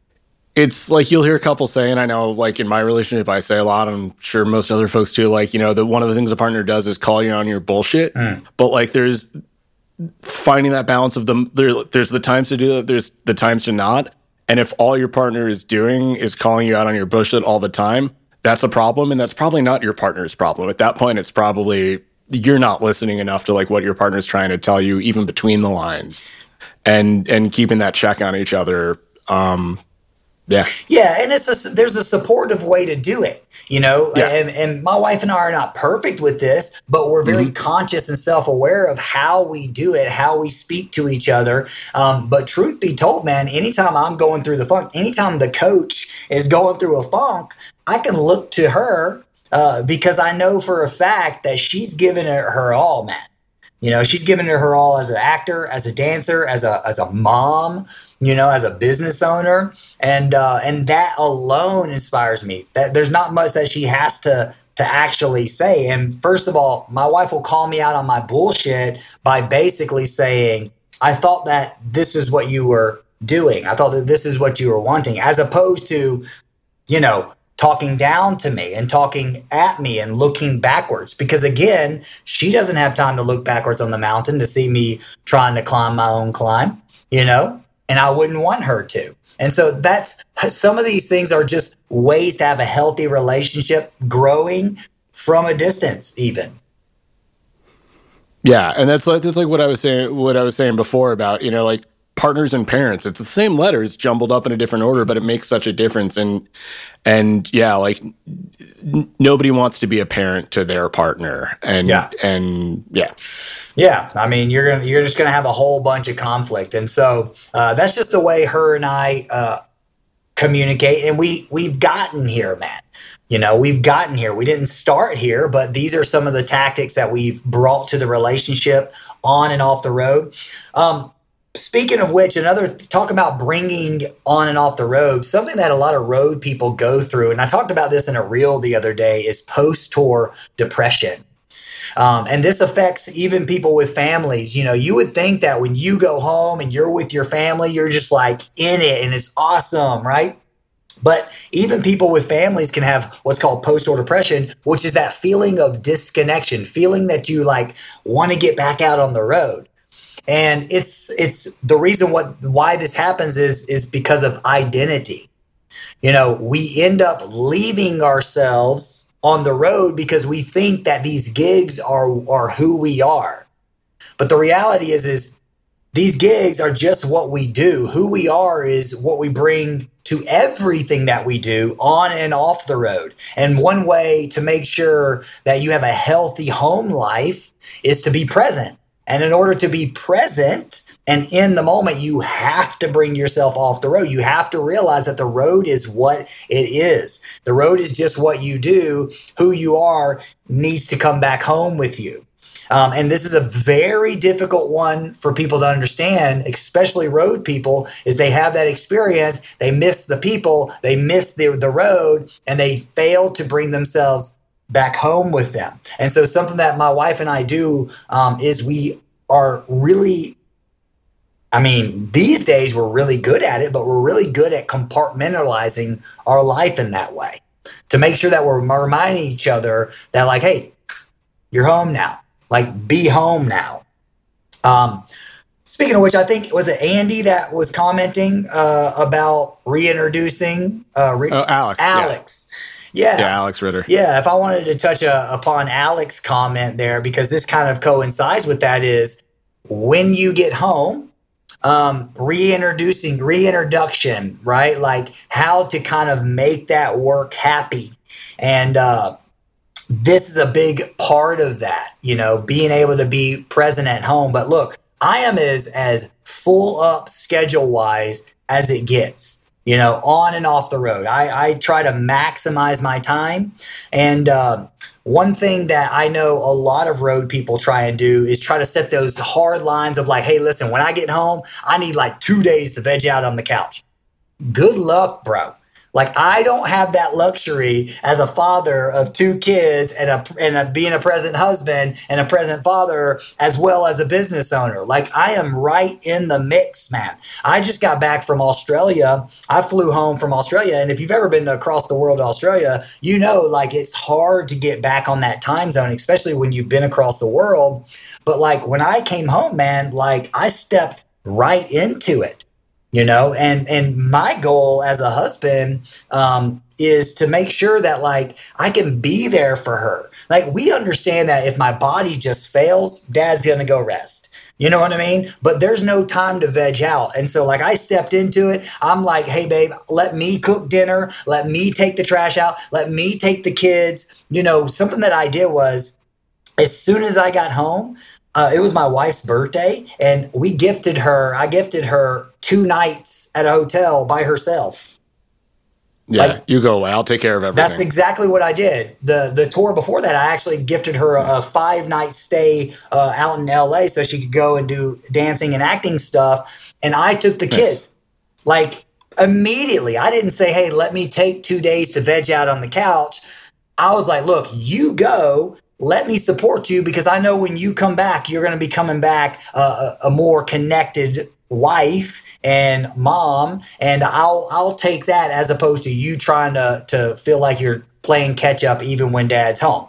it's like you'll hear a couple say, and I know like in my relationship, I say a lot, I'm sure most other folks too, like, you know, that one of the things a partner does is call you on your bullshit. Mm. But like there's finding that balance of them. There, there's the times to do it, there's the times to not. And if all your partner is doing is calling you out on your bullshit all the time, that's a problem. And that's probably not your partner's problem. At that point, it's probably you're not listening enough to like what your partner's trying to tell you, even between the lines, and and keeping that check on each other. Um, Yeah. Yeah. And it's a, there's a supportive way to do it, you know, yeah. and, and my wife and I are not perfect with this, but we're very mm-hmm. conscious and self-aware of how we do it, how we speak to each other. Um, but truth be told, man, anytime I'm going through the funk, anytime the coach is going through a funk, I can look to her uh, because I know for a fact that she's giving it her all, man. You know, she's giving it her all as an actor, as a dancer, as a as a mom, you know, as a business owner. And uh, and that alone inspires me. That there's not much that she has to to actually say. And first of all, my wife will call me out on my bullshit by basically saying, I thought that this is what you were doing. I thought that this is what you were wanting, as opposed to, you know, talking down to me and talking at me and looking backwards. Because again, she doesn't have time to look backwards on the mountain to see me trying to climb my own climb, you know, and I wouldn't want her to. And so that's, some of these things are just ways to have a healthy relationship growing from a distance even. Yeah. And that's like, that's like what I was saying, what I was saying before about, you know, like partners and parents, it's the same letters jumbled up in a different order, but it makes such a difference. And, and yeah, like n- nobody wants to be a parent to their partner. And, yeah. and yeah. Yeah. I mean, you're going to, you're just going to have a whole bunch of conflict. And so, uh, that's just the way her and I, uh, communicate. And we, we've gotten here, Matt. You know, we've gotten here. We didn't start here, but these are some of the tactics that we've brought to the relationship on and off the road. Um, Speaking of which, another talk about bringing on and off the road, something that a lot of road people go through, and I talked about this in a reel the other day, is post-tour depression. Um, and this affects even people with families. You know, you would think that when you go home and you're with your family, you're just like in it and it's awesome, right? But even people with families can have what's called post-tour depression, which is that feeling of disconnection, feeling that you like want to get back out on the road. And it's it's the reason what why this happens is is because of identity. You know, we end up leaving ourselves on the road because we think that these gigs are are who we are. But the reality is is these gigs are just what we do. Who we are is what we bring to everything that we do on and off the road. And one way to make sure that you have a healthy home life is to be present. And in order to be present and in the moment, you have to bring yourself off the road. You have to realize that the road is what it is. The road is just what you do. Who you are needs to come back home with you. Um, and this is a very difficult one for people to understand, especially road people, is they have that experience. They miss the people, they miss the, the road, and they fail to bring themselves back home with them. And so something that my wife and I do um, is we are really, I mean, these days we're really good at it, but we're really good at compartmentalizing our life in that way to make sure that we're reminding each other that like, hey, you're home now. Like, be home now. Um, speaking of which, I think, was it Andy that was commenting uh, about reintroducing uh, re- oh, Alex. Alex. Yeah. Yeah. yeah, Alex Ritter. Yeah, if I wanted to touch uh, upon Alex's comment there, because this kind of coincides with that, is when you get home, um, reintroducing, reintroduction, right? Like how to kind of make that work happy. And uh, this is a big part of that, you know, being able to be present at home. But look, I am as, as full up schedule wise as it gets. you know, on and off the road. I, I try to maximize my time. And uh, one thing that I know a lot of road people try and do is try to set those hard lines of like, hey, listen, when I get home, I need like two days to veg out on the couch. Good luck, bro. Like, I don't have that luxury as a father of two kids and a, and a, being a present husband and a present father, as well as a business owner. Like, I am right in the mix, man. I just got back from Australia. I flew home from Australia. And if you've ever been across the world to Australia, you know, like, it's hard to get back on that time zone, especially when you've been across the world. But like, when I came home, man, like, I stepped right into it. You know, and, and my goal as a husband um, is to make sure that, like, I can be there for her. Like, we understand that if my body just fails, dad's going to go rest. You know what I mean? But there's no time to veg out. And so, like, I stepped into it. I'm like, hey, babe, let me cook dinner. Let me take the trash out. Let me take the kids. You know, something that I did was, as soon as I got home, Uh, it was my wife's birthday, and we gifted her, I gifted her two nights at a hotel by herself. Yeah, like, you go away. I'll take care of everything. That's exactly what I did. The the tour before that, I actually gifted her a, a five-night stay uh, out in L A so she could go and do dancing and acting stuff, and I took the Nice. kids. Like, immediately. I didn't say, hey, let me take two days to veg out on the couch. I was like, look, you go. Let me support you, because I know when you come back, you're going to be coming back uh, a, a more connected wife and mom, and I'll I'll take that as opposed to you trying to to feel like you're playing catch up even when dad's home.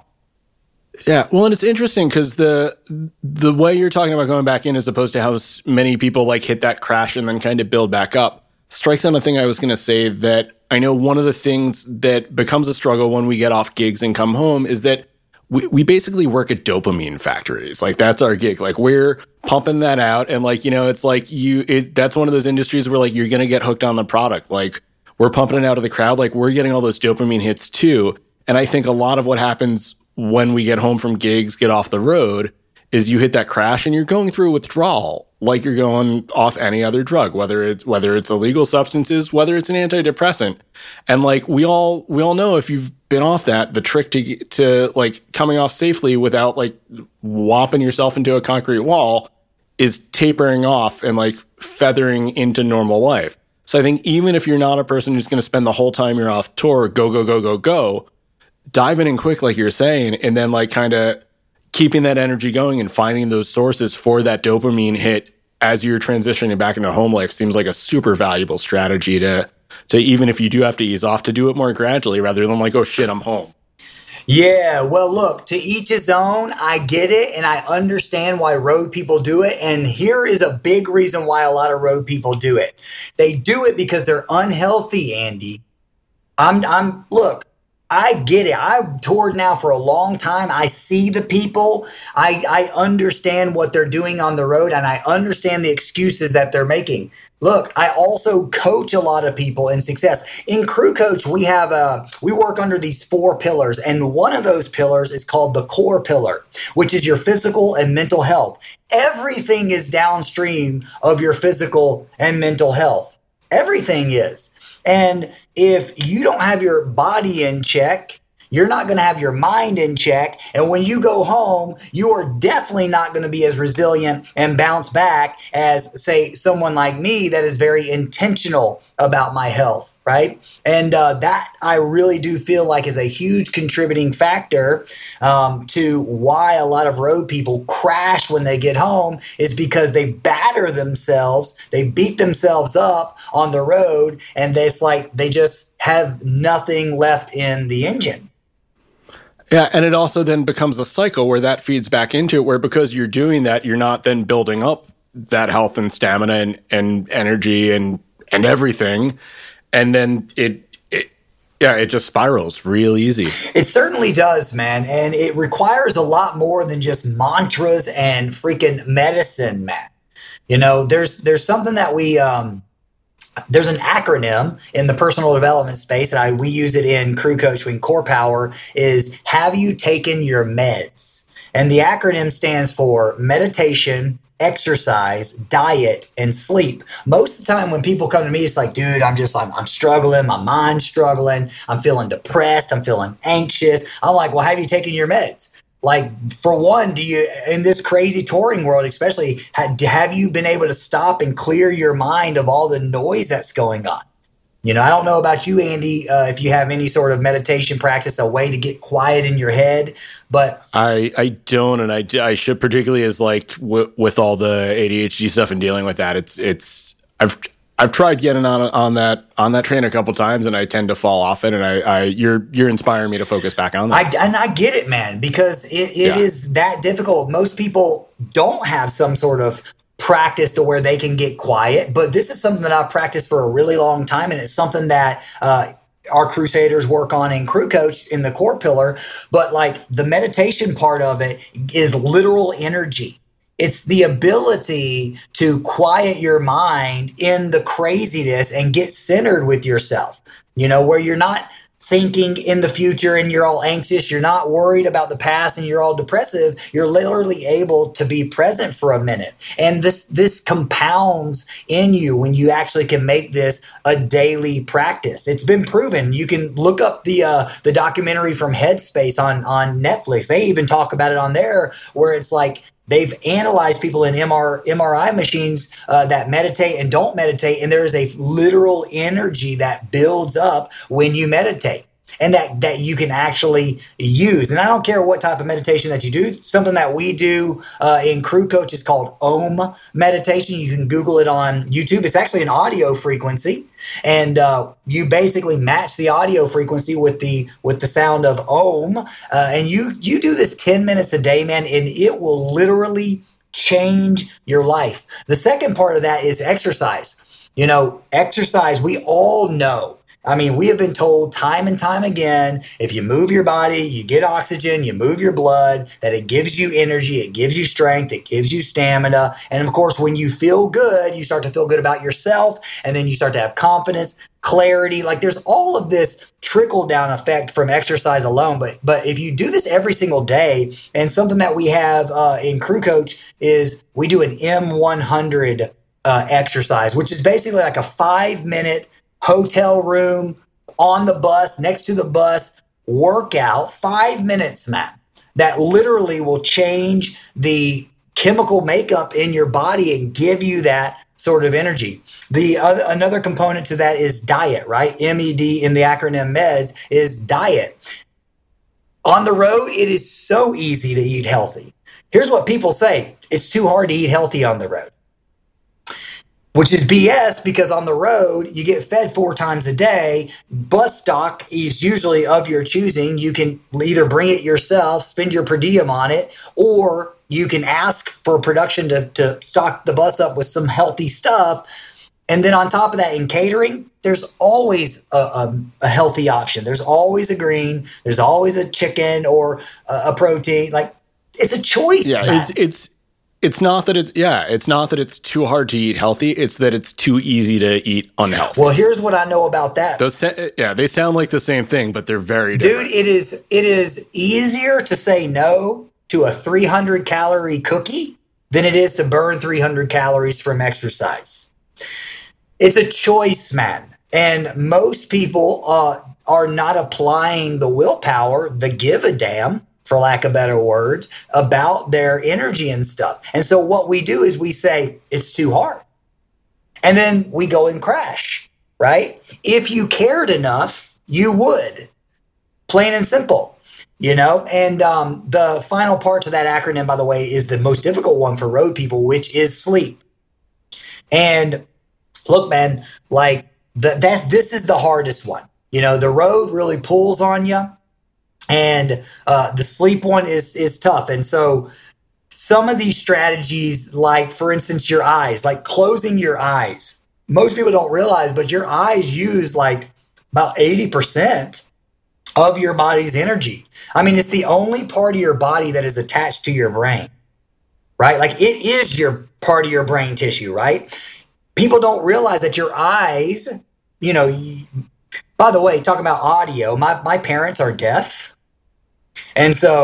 Yeah, well, and it's interesting because the the way you're talking about going back in, as opposed to how s- many people like hit that crash and then kind of build back up, strikes on a thing I was going to say that I know one of the things that becomes a struggle when we get off gigs and come home is that we, we basically work at dopamine factories. Like, that's our gig. Like, we're pumping that out. And like, you know, it's like you, it, that's one of those industries where like, you're going to get hooked on the product. Like, we're pumping it out of the crowd. Like, we're getting all those dopamine hits too. And I think a lot of what happens when we get home from gigs, get off the road, is you hit that crash and you're going through a withdrawal like you're going off any other drug, whether it's whether it's illegal substances, whether it's an antidepressant. And like, we all we all know, if you've been off that, the trick to to like coming off safely without like whopping yourself into a concrete wall is tapering off and like feathering into normal life. So I think even if you're not a person who's going to spend the whole time you're off tour, go, go, go, go, go, diving in quick, like you're saying, and then like kind of keeping that energy going and finding those sources for that dopamine hit as you're transitioning back into home life seems like a super valuable strategy to, to even if you do have to ease off, to do it more gradually rather than like, oh shit, I'm home. Yeah, well, look, to each his own. I get it, and I understand why road people do it. And here is a big reason why a lot of road people do it. They do it because they're unhealthy, Andy. I'm, I'm, look, I get it. I've toured now for a long time. I see the people. I, I understand what they're doing on the road, and I understand the excuses that they're making. Look, I also coach a lot of people in success. In Crew Coach, we have a, we work under these four pillars, and one of those pillars is called the core pillar, which is your physical and mental health. Everything is downstream of your physical and mental health. Everything is. And if you don't have your body in check, you're not going to have your mind in check. And when you go home, you are definitely not going to be as resilient and bounce back as, say, someone like me that is very intentional about my health, right? And uh, that I really do feel like is a huge contributing factor um, to why a lot of road people crash when they get home, is because they batter themselves, they beat themselves up on the road, and it's like they just have nothing left in the engine. Yeah, and it also then becomes a cycle where that feeds back into it, where because you're doing that, you're not then building up that health and stamina and, and energy and and everything. And then it, it, yeah, it just spirals real easy. It certainly does, man. And it requires a lot more than just mantras and freaking medicine, man. You know, there's there's something that we... um There's an acronym in the personal development space, and I we use it in Crew Coaching Core Power, is have you taken your meds? And the acronym stands for meditation, exercise, diet, and sleep. Most of the time when people come to me, it's like, dude, I'm just, I'm, I'm struggling. My mind's struggling. I'm feeling depressed. I'm feeling anxious. I'm like, well, have you taken your meds? Like, for one, do you, in this crazy touring world, especially, have you been able to stop and clear your mind of all the noise that's going on? You know, I don't know about you, Andy, uh, if you have any sort of meditation practice, a way to get quiet in your head, but I I don't, and I, I should, particularly as like w- with all the A D H D stuff and dealing with that. It's it's I've I've tried getting on on that on that train a couple times, and I tend to fall off it. And I, I you're you're inspiring me to focus back on that. I, and I get it, man, because it, it yeah. is that difficult. Most people don't have some sort of practice to where they can get quiet, but this is something that I've practiced for a really long time, and it's something that uh, our Crusaders work on in Crew Coach in the core pillar. But like the meditation part of it is literal energy. It's the ability to quiet your mind in the craziness and get centered with yourself, you know, where you're not thinking in the future and you're all anxious. You're not worried about the past and you're all depressive. You're literally able to be present for a minute. And this, this compounds in you when you actually can make this a daily practice. It's been proven. You can look up the, uh, the documentary from Headspace on, on Netflix. They even talk about it on there, where it's like, they've analyzed people in M R, M R I machines uh, that meditate and don't meditate, and there is a literal energy that builds up when you meditate, and that that you can actually use. And I don't care what type of meditation that you do. Something that we do uh, in Crew Coach is called Om meditation. You can Google it on YouTube. It's actually an audio frequency, and uh, you basically match the audio frequency with the with the sound of Om, uh, and you you do this ten minutes a day, man, and it will literally change your life. The second part of that is exercise. You know, exercise, we all know. I mean, we have been told time and time again, if you move your body, you get oxygen, you move your blood, that it gives you energy, it gives you strength, it gives you stamina. And of course, when you feel good, you start to feel good about yourself, and then you start to have confidence, clarity. Like, there's all of this trickle down effect from exercise alone. But but if you do this every single day, and something that we have uh, in Crew Coach is we do an M one hundred uh, exercise, which is basically like a five minute hotel room, on the bus, next to the bus, workout, five minutes, man, that literally will change the chemical makeup in your body and give you that sort of energy. The other, another component to that is diet, right? M E D in the acronym MEDS is diet. On the road, it is so easy to eat healthy. Here's what people say: it's too hard to eat healthy on the road. Which is B S, because on the road, you get fed four times a day. Bus stock is usually of your choosing. You can either bring it yourself, spend your per diem on it, or you can ask for production to, to stock the bus up with some healthy stuff. And then on top of that, in catering, there's always a, a, a healthy option. There's always a green. There's always a chicken or a, a protein. Like, it's a choice. Yeah, man. it's it's it's not that it's yeah, it's not that it's too hard to eat healthy. It's that it's too easy to eat unhealthy. Well, here's what I know about that. Those yeah, they sound like the same thing, but they're very different. Dude, it is it is easier to say no to a three hundred calorie cookie than it is to burn three hundred calories from exercise. It's a choice, man. And most people uh, are not applying the willpower, the give a damn, for lack of better words, about their energy and stuff. And so what we do is we say, it's too hard. And then we go and crash, right? If you cared enough, you would. Plain and simple, you know? And um, the final part to that acronym, by the way, is the most difficult one for road people, which is sleep. And look, man, like the, that, this is the hardest one. You know, the road really pulls on you. And uh, the sleep one is is tough. And so some of these strategies, like, for instance, your eyes, like closing your eyes. Most people don't realize, but your eyes use like about eighty percent of your body's energy. I mean, it's the only part of your body that is attached to your brain, right? Like, it is your part of your brain tissue, right? People don't realize that your eyes, you know, by the way, talking about audio, my, my parents are deaf. And so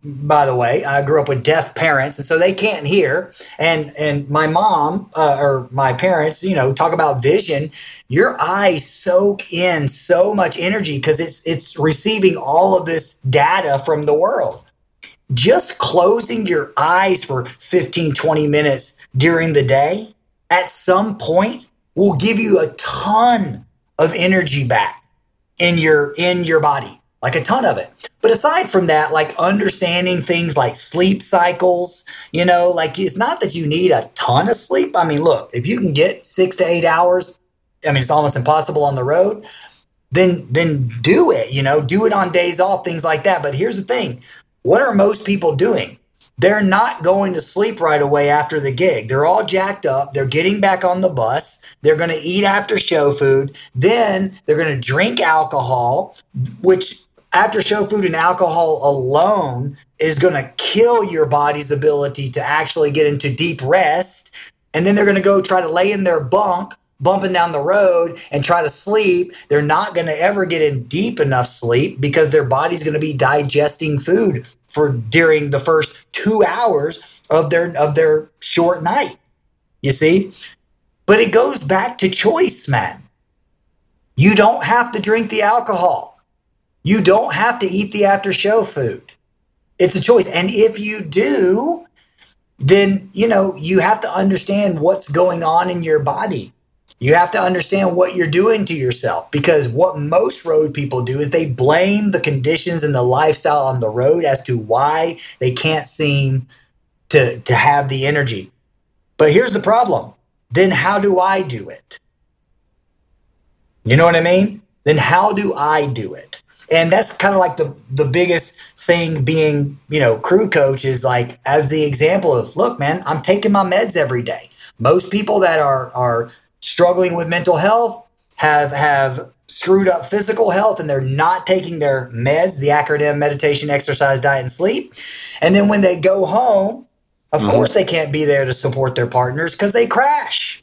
by the way. I grew up with deaf parents, and so they can't hear. And and my mom uh, or my parents, you know, talk about vision. Your eyes soak in so much energy because it's it's receiving all of this data from the world. Just closing your eyes for fifteen, twenty minutes during the day at some point will give you a ton of energy back in your in your body, like a ton of it. But aside from that, like understanding things like sleep cycles, you know, like it's not that you need a ton of sleep. I mean, look, if you can get six to eight hours, I mean, it's almost impossible on the road, then then do it, you know, do it on days off, things like that. But here's the thing. What are most people doing? They're not going to sleep right away after the gig. They're all jacked up. They're getting back on the bus. They're going to eat after show food. Then they're going to drink alcohol, which after show food and alcohol alone is going to kill your body's ability to actually get into deep rest. And then they're going to go try to lay in their bunk, bumping down the road and try to sleep. They're not going to ever get in deep enough sleep because their body's going to be digesting food for during the first two hours of their of their short night. You see? But it goes back to choice, man. You don't have to drink the alcohol. You don't have to eat the after show food. It's a choice. And if you do, then, you know, you have to understand what's going on in your body. You have to understand what you're doing to yourself, because what most road people do is they blame the conditions and the lifestyle on the road as to why they can't seem to, to have the energy. But here's the problem. Then how do I do it? You know what I mean? Then how do I do it? And that's kind of like the, the biggest thing being, you know, crew coach is like, as the example of, look, man, I'm taking my meds every day. Most people that are, are, struggling with mental health, have have screwed up physical health, and they're not taking their meds, the acronym meditation, exercise, diet, and sleep. And then when they go home, of mm-hmm. course they can't be there to support their partners because they crash.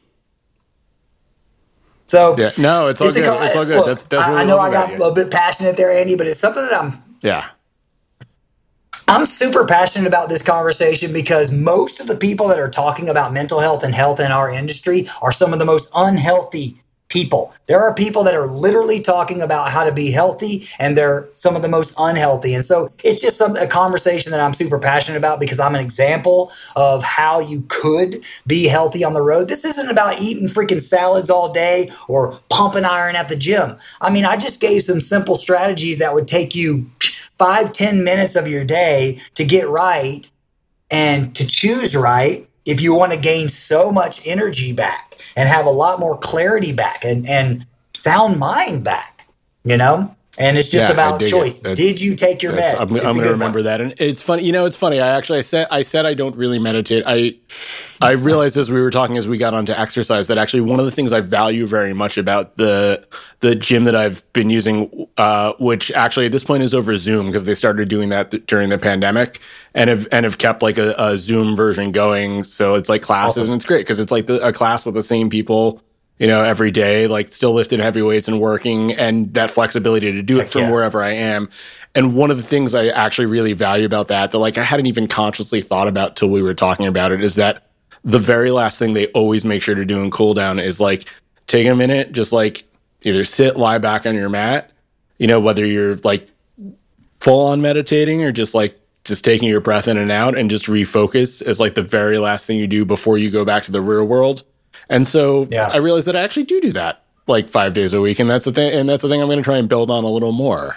So yeah, no, it's all it's good. A, it's all good. Look, that's, that's I, I know I got a little bit passionate there, Andy, but it's something that I'm yeah. I'm super passionate about this conversation because most of the people that are talking about mental health and health in our industry are some of the most unhealthy people. There are people that are literally talking about how to be healthy, and they're some of the most unhealthy. And so it's just some, a conversation that I'm super passionate about because I'm an example of how you could be healthy on the road. This isn't about eating freaking salads all day or pumping iron at the gym. I mean, I just gave some simple strategies that would take you five, ten minutes of your day to get right and to choose right if you want to gain so much energy back and have a lot more clarity back and, and sound mind back, you know? And it's just yeah, about choice. Did you take your meds? I'm, I'm going to remember one. that. And it's funny, you know, it's funny. I actually I said I said I don't really meditate. I I realized as we were talking, as we got onto exercise, that actually one of the things I value very much about the the gym that I've been using, uh, which actually at this point is over Zoom because they started doing that th- during the pandemic, and have and have kept like a, a Zoom version going. So it's like classes, awesome. And it's great because it's like the, a class with the same people, you know, every day, like still lifting heavy weights and working, and that flexibility to do it Heck from yeah. wherever I am. And one of the things I actually really value about that, that like I hadn't even consciously thought about till we were talking about it, is that the very last thing they always make sure to do in cool down is like take a minute, just like either sit, lie back on your mat, you know, whether you're like full on meditating or just like just taking your breath in and out, and just refocus is like the very last thing you do before you go back to the real world. And so yeah. I realized that I actually do do that like five days a week. And that's the thing. And that's the thing I'm going to try and build on a little more.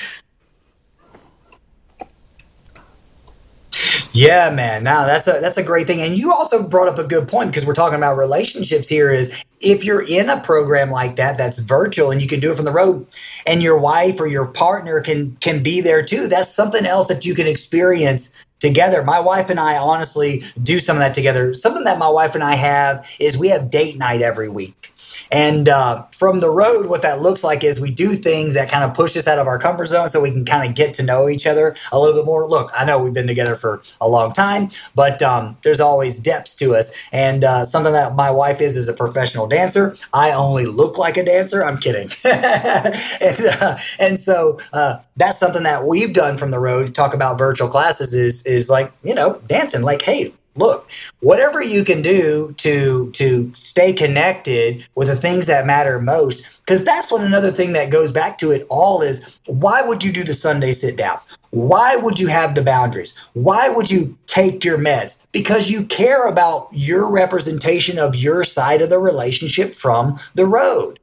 Yeah, man. Now that's a, that's a great thing. And you also brought up a good point because we're talking about relationships here is if you're in a program like that, that's virtual and you can do it from the road, and your wife or your partner can, can be there too. That's something else that you can experience together. My wife and I honestly do some of that together. Something that my wife and I have is we have date night every week. And uh, from the road, what that looks like is we do things that kind of push us out of our comfort zone so we can kind of get to know each other a little bit more. Look, I know we've been together for a long time, but um, there's always depths to us. And uh, something that my wife is is a professional dancer. I only look like a dancer. I'm kidding. and, uh, and so uh, that's something that we've done from the road. Talk about virtual classes is is like, you know, dancing. Like, hey, look, whatever you can do to to stay connected with the things that matter most, because that's what another thing that goes back to it all is, why would you do the Sunday sit downs? Why would you have the boundaries? Why would you take your meds? Because you care about your representation of your side of the relationship from the road.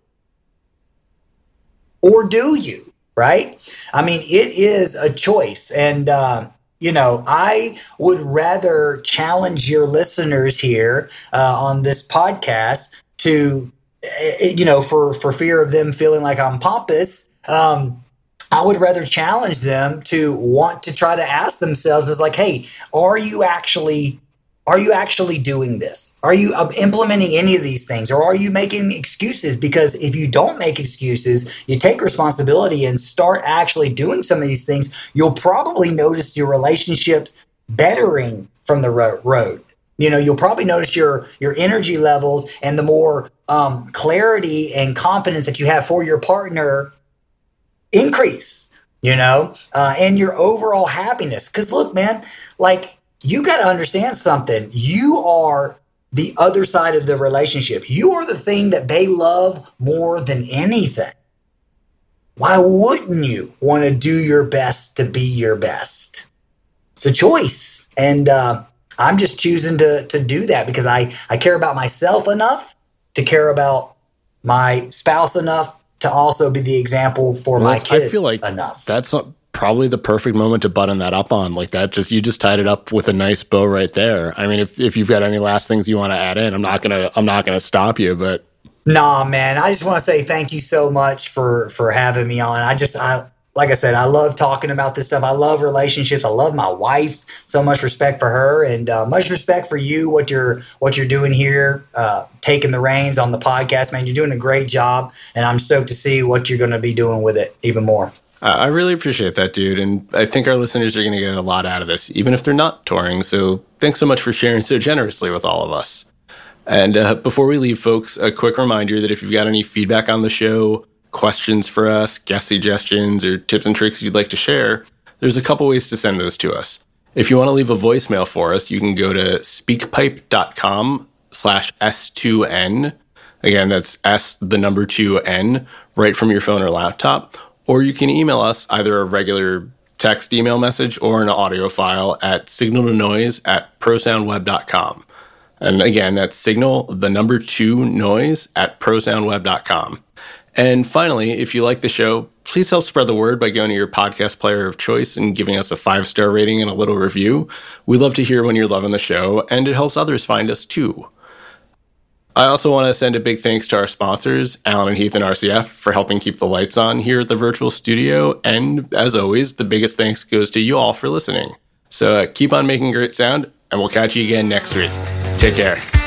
Or do you, right? I mean, it is a choice. And, uh, You know, I would rather challenge your listeners here uh, on this podcast to, you know, for, for fear of them feeling like I'm pompous, um, I would rather challenge them to want to try to ask themselves is like, hey, are you actually, are you actually doing this? Are you implementing any of these things, or are you making excuses? Because if you don't make excuses, you take responsibility and start actually doing some of these things, you'll probably notice your relationships bettering from the ro- road. You know, you'll probably notice your your energy levels and the more um, clarity and confidence that you have for your partner increase, you know, uh, and your overall happiness. Because look, man, like, you got to understand something. You are the other side of the relationship. You are the thing that they love more than anything. Why wouldn't you want to do your best to be your best? It's a choice. And uh, I'm just choosing to, to do that because I, I care about myself enough to care about my spouse enough to also be the example for well, my kids I feel like enough. That's not probably the perfect moment to button that up on. Like that, just you just tied it up with a nice bow right there. I mean, if if you've got any last things you want to add in, I'm not gonna I'm not gonna stop you. But nah, man, I just want to say thank you so much for for having me on. I just I like I said, I love talking about this stuff. I love relationships. I love my wife. So much respect for her, and uh, much respect for you. What you're what you're doing here, uh, taking the reins on the podcast, man. You're doing a great job, and I'm stoked to see what you're going to be doing with it even more. I really appreciate that, dude. And I think our listeners are going to get a lot out of this, even if they're not touring. So thanks so much for sharing so generously with all of us. And uh, before we leave, folks, a quick reminder that if you've got any feedback on the show, questions for us, guest suggestions, or tips and tricks you'd like to share, there's a couple ways to send those to us. If you want to leave a voicemail for us, you can go to speakpipe.com slash S2N. Again, that's S, the number two N, right from your phone or laptop. Or you can email us either a regular text email message or an audio file at signal to noise at prosoundweb dot com. And again, that's signal, the number two noise at prosoundweb dot com. And finally, if you like the show, please help spread the word by going to your podcast player of choice and giving us a five-star rating and a little review. We love to hear when you're loving the show, and it helps others find us too. I also want to send a big thanks to our sponsors, Allen and Heath and R C F, for helping keep the lights on here at the virtual studio. And as always, the biggest thanks goes to you all for listening. So uh, keep on making great sound, and we'll catch you again next week. Take care.